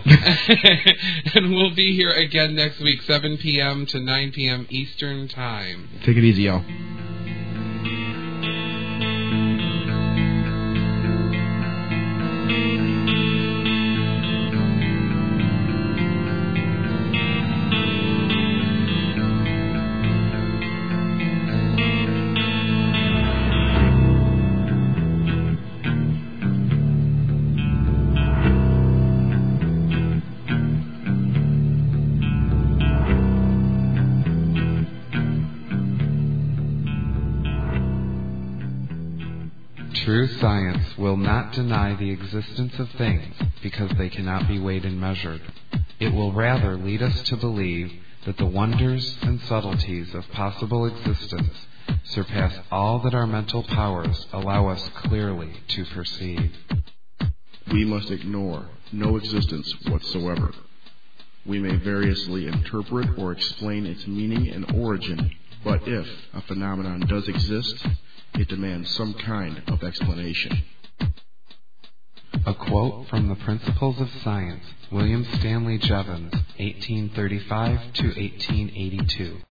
and we'll be here again next week, seven p.m. to nine p.m. Eastern Time. Take it easy, L. True science will not deny the existence of things because they cannot be weighed and measured. It will rather lead us to believe that the wonders and subtleties of possible existence surpass all that our mental powers allow us clearly to perceive. We must ignore no existence whatsoever. We may variously interpret or explain its meaning and origin, but if a phenomenon does exist, it demands some kind of explanation. A quote from The Principles of Science, William Stanley Jevons, eighteen thirty-five to eighteen eighty-two.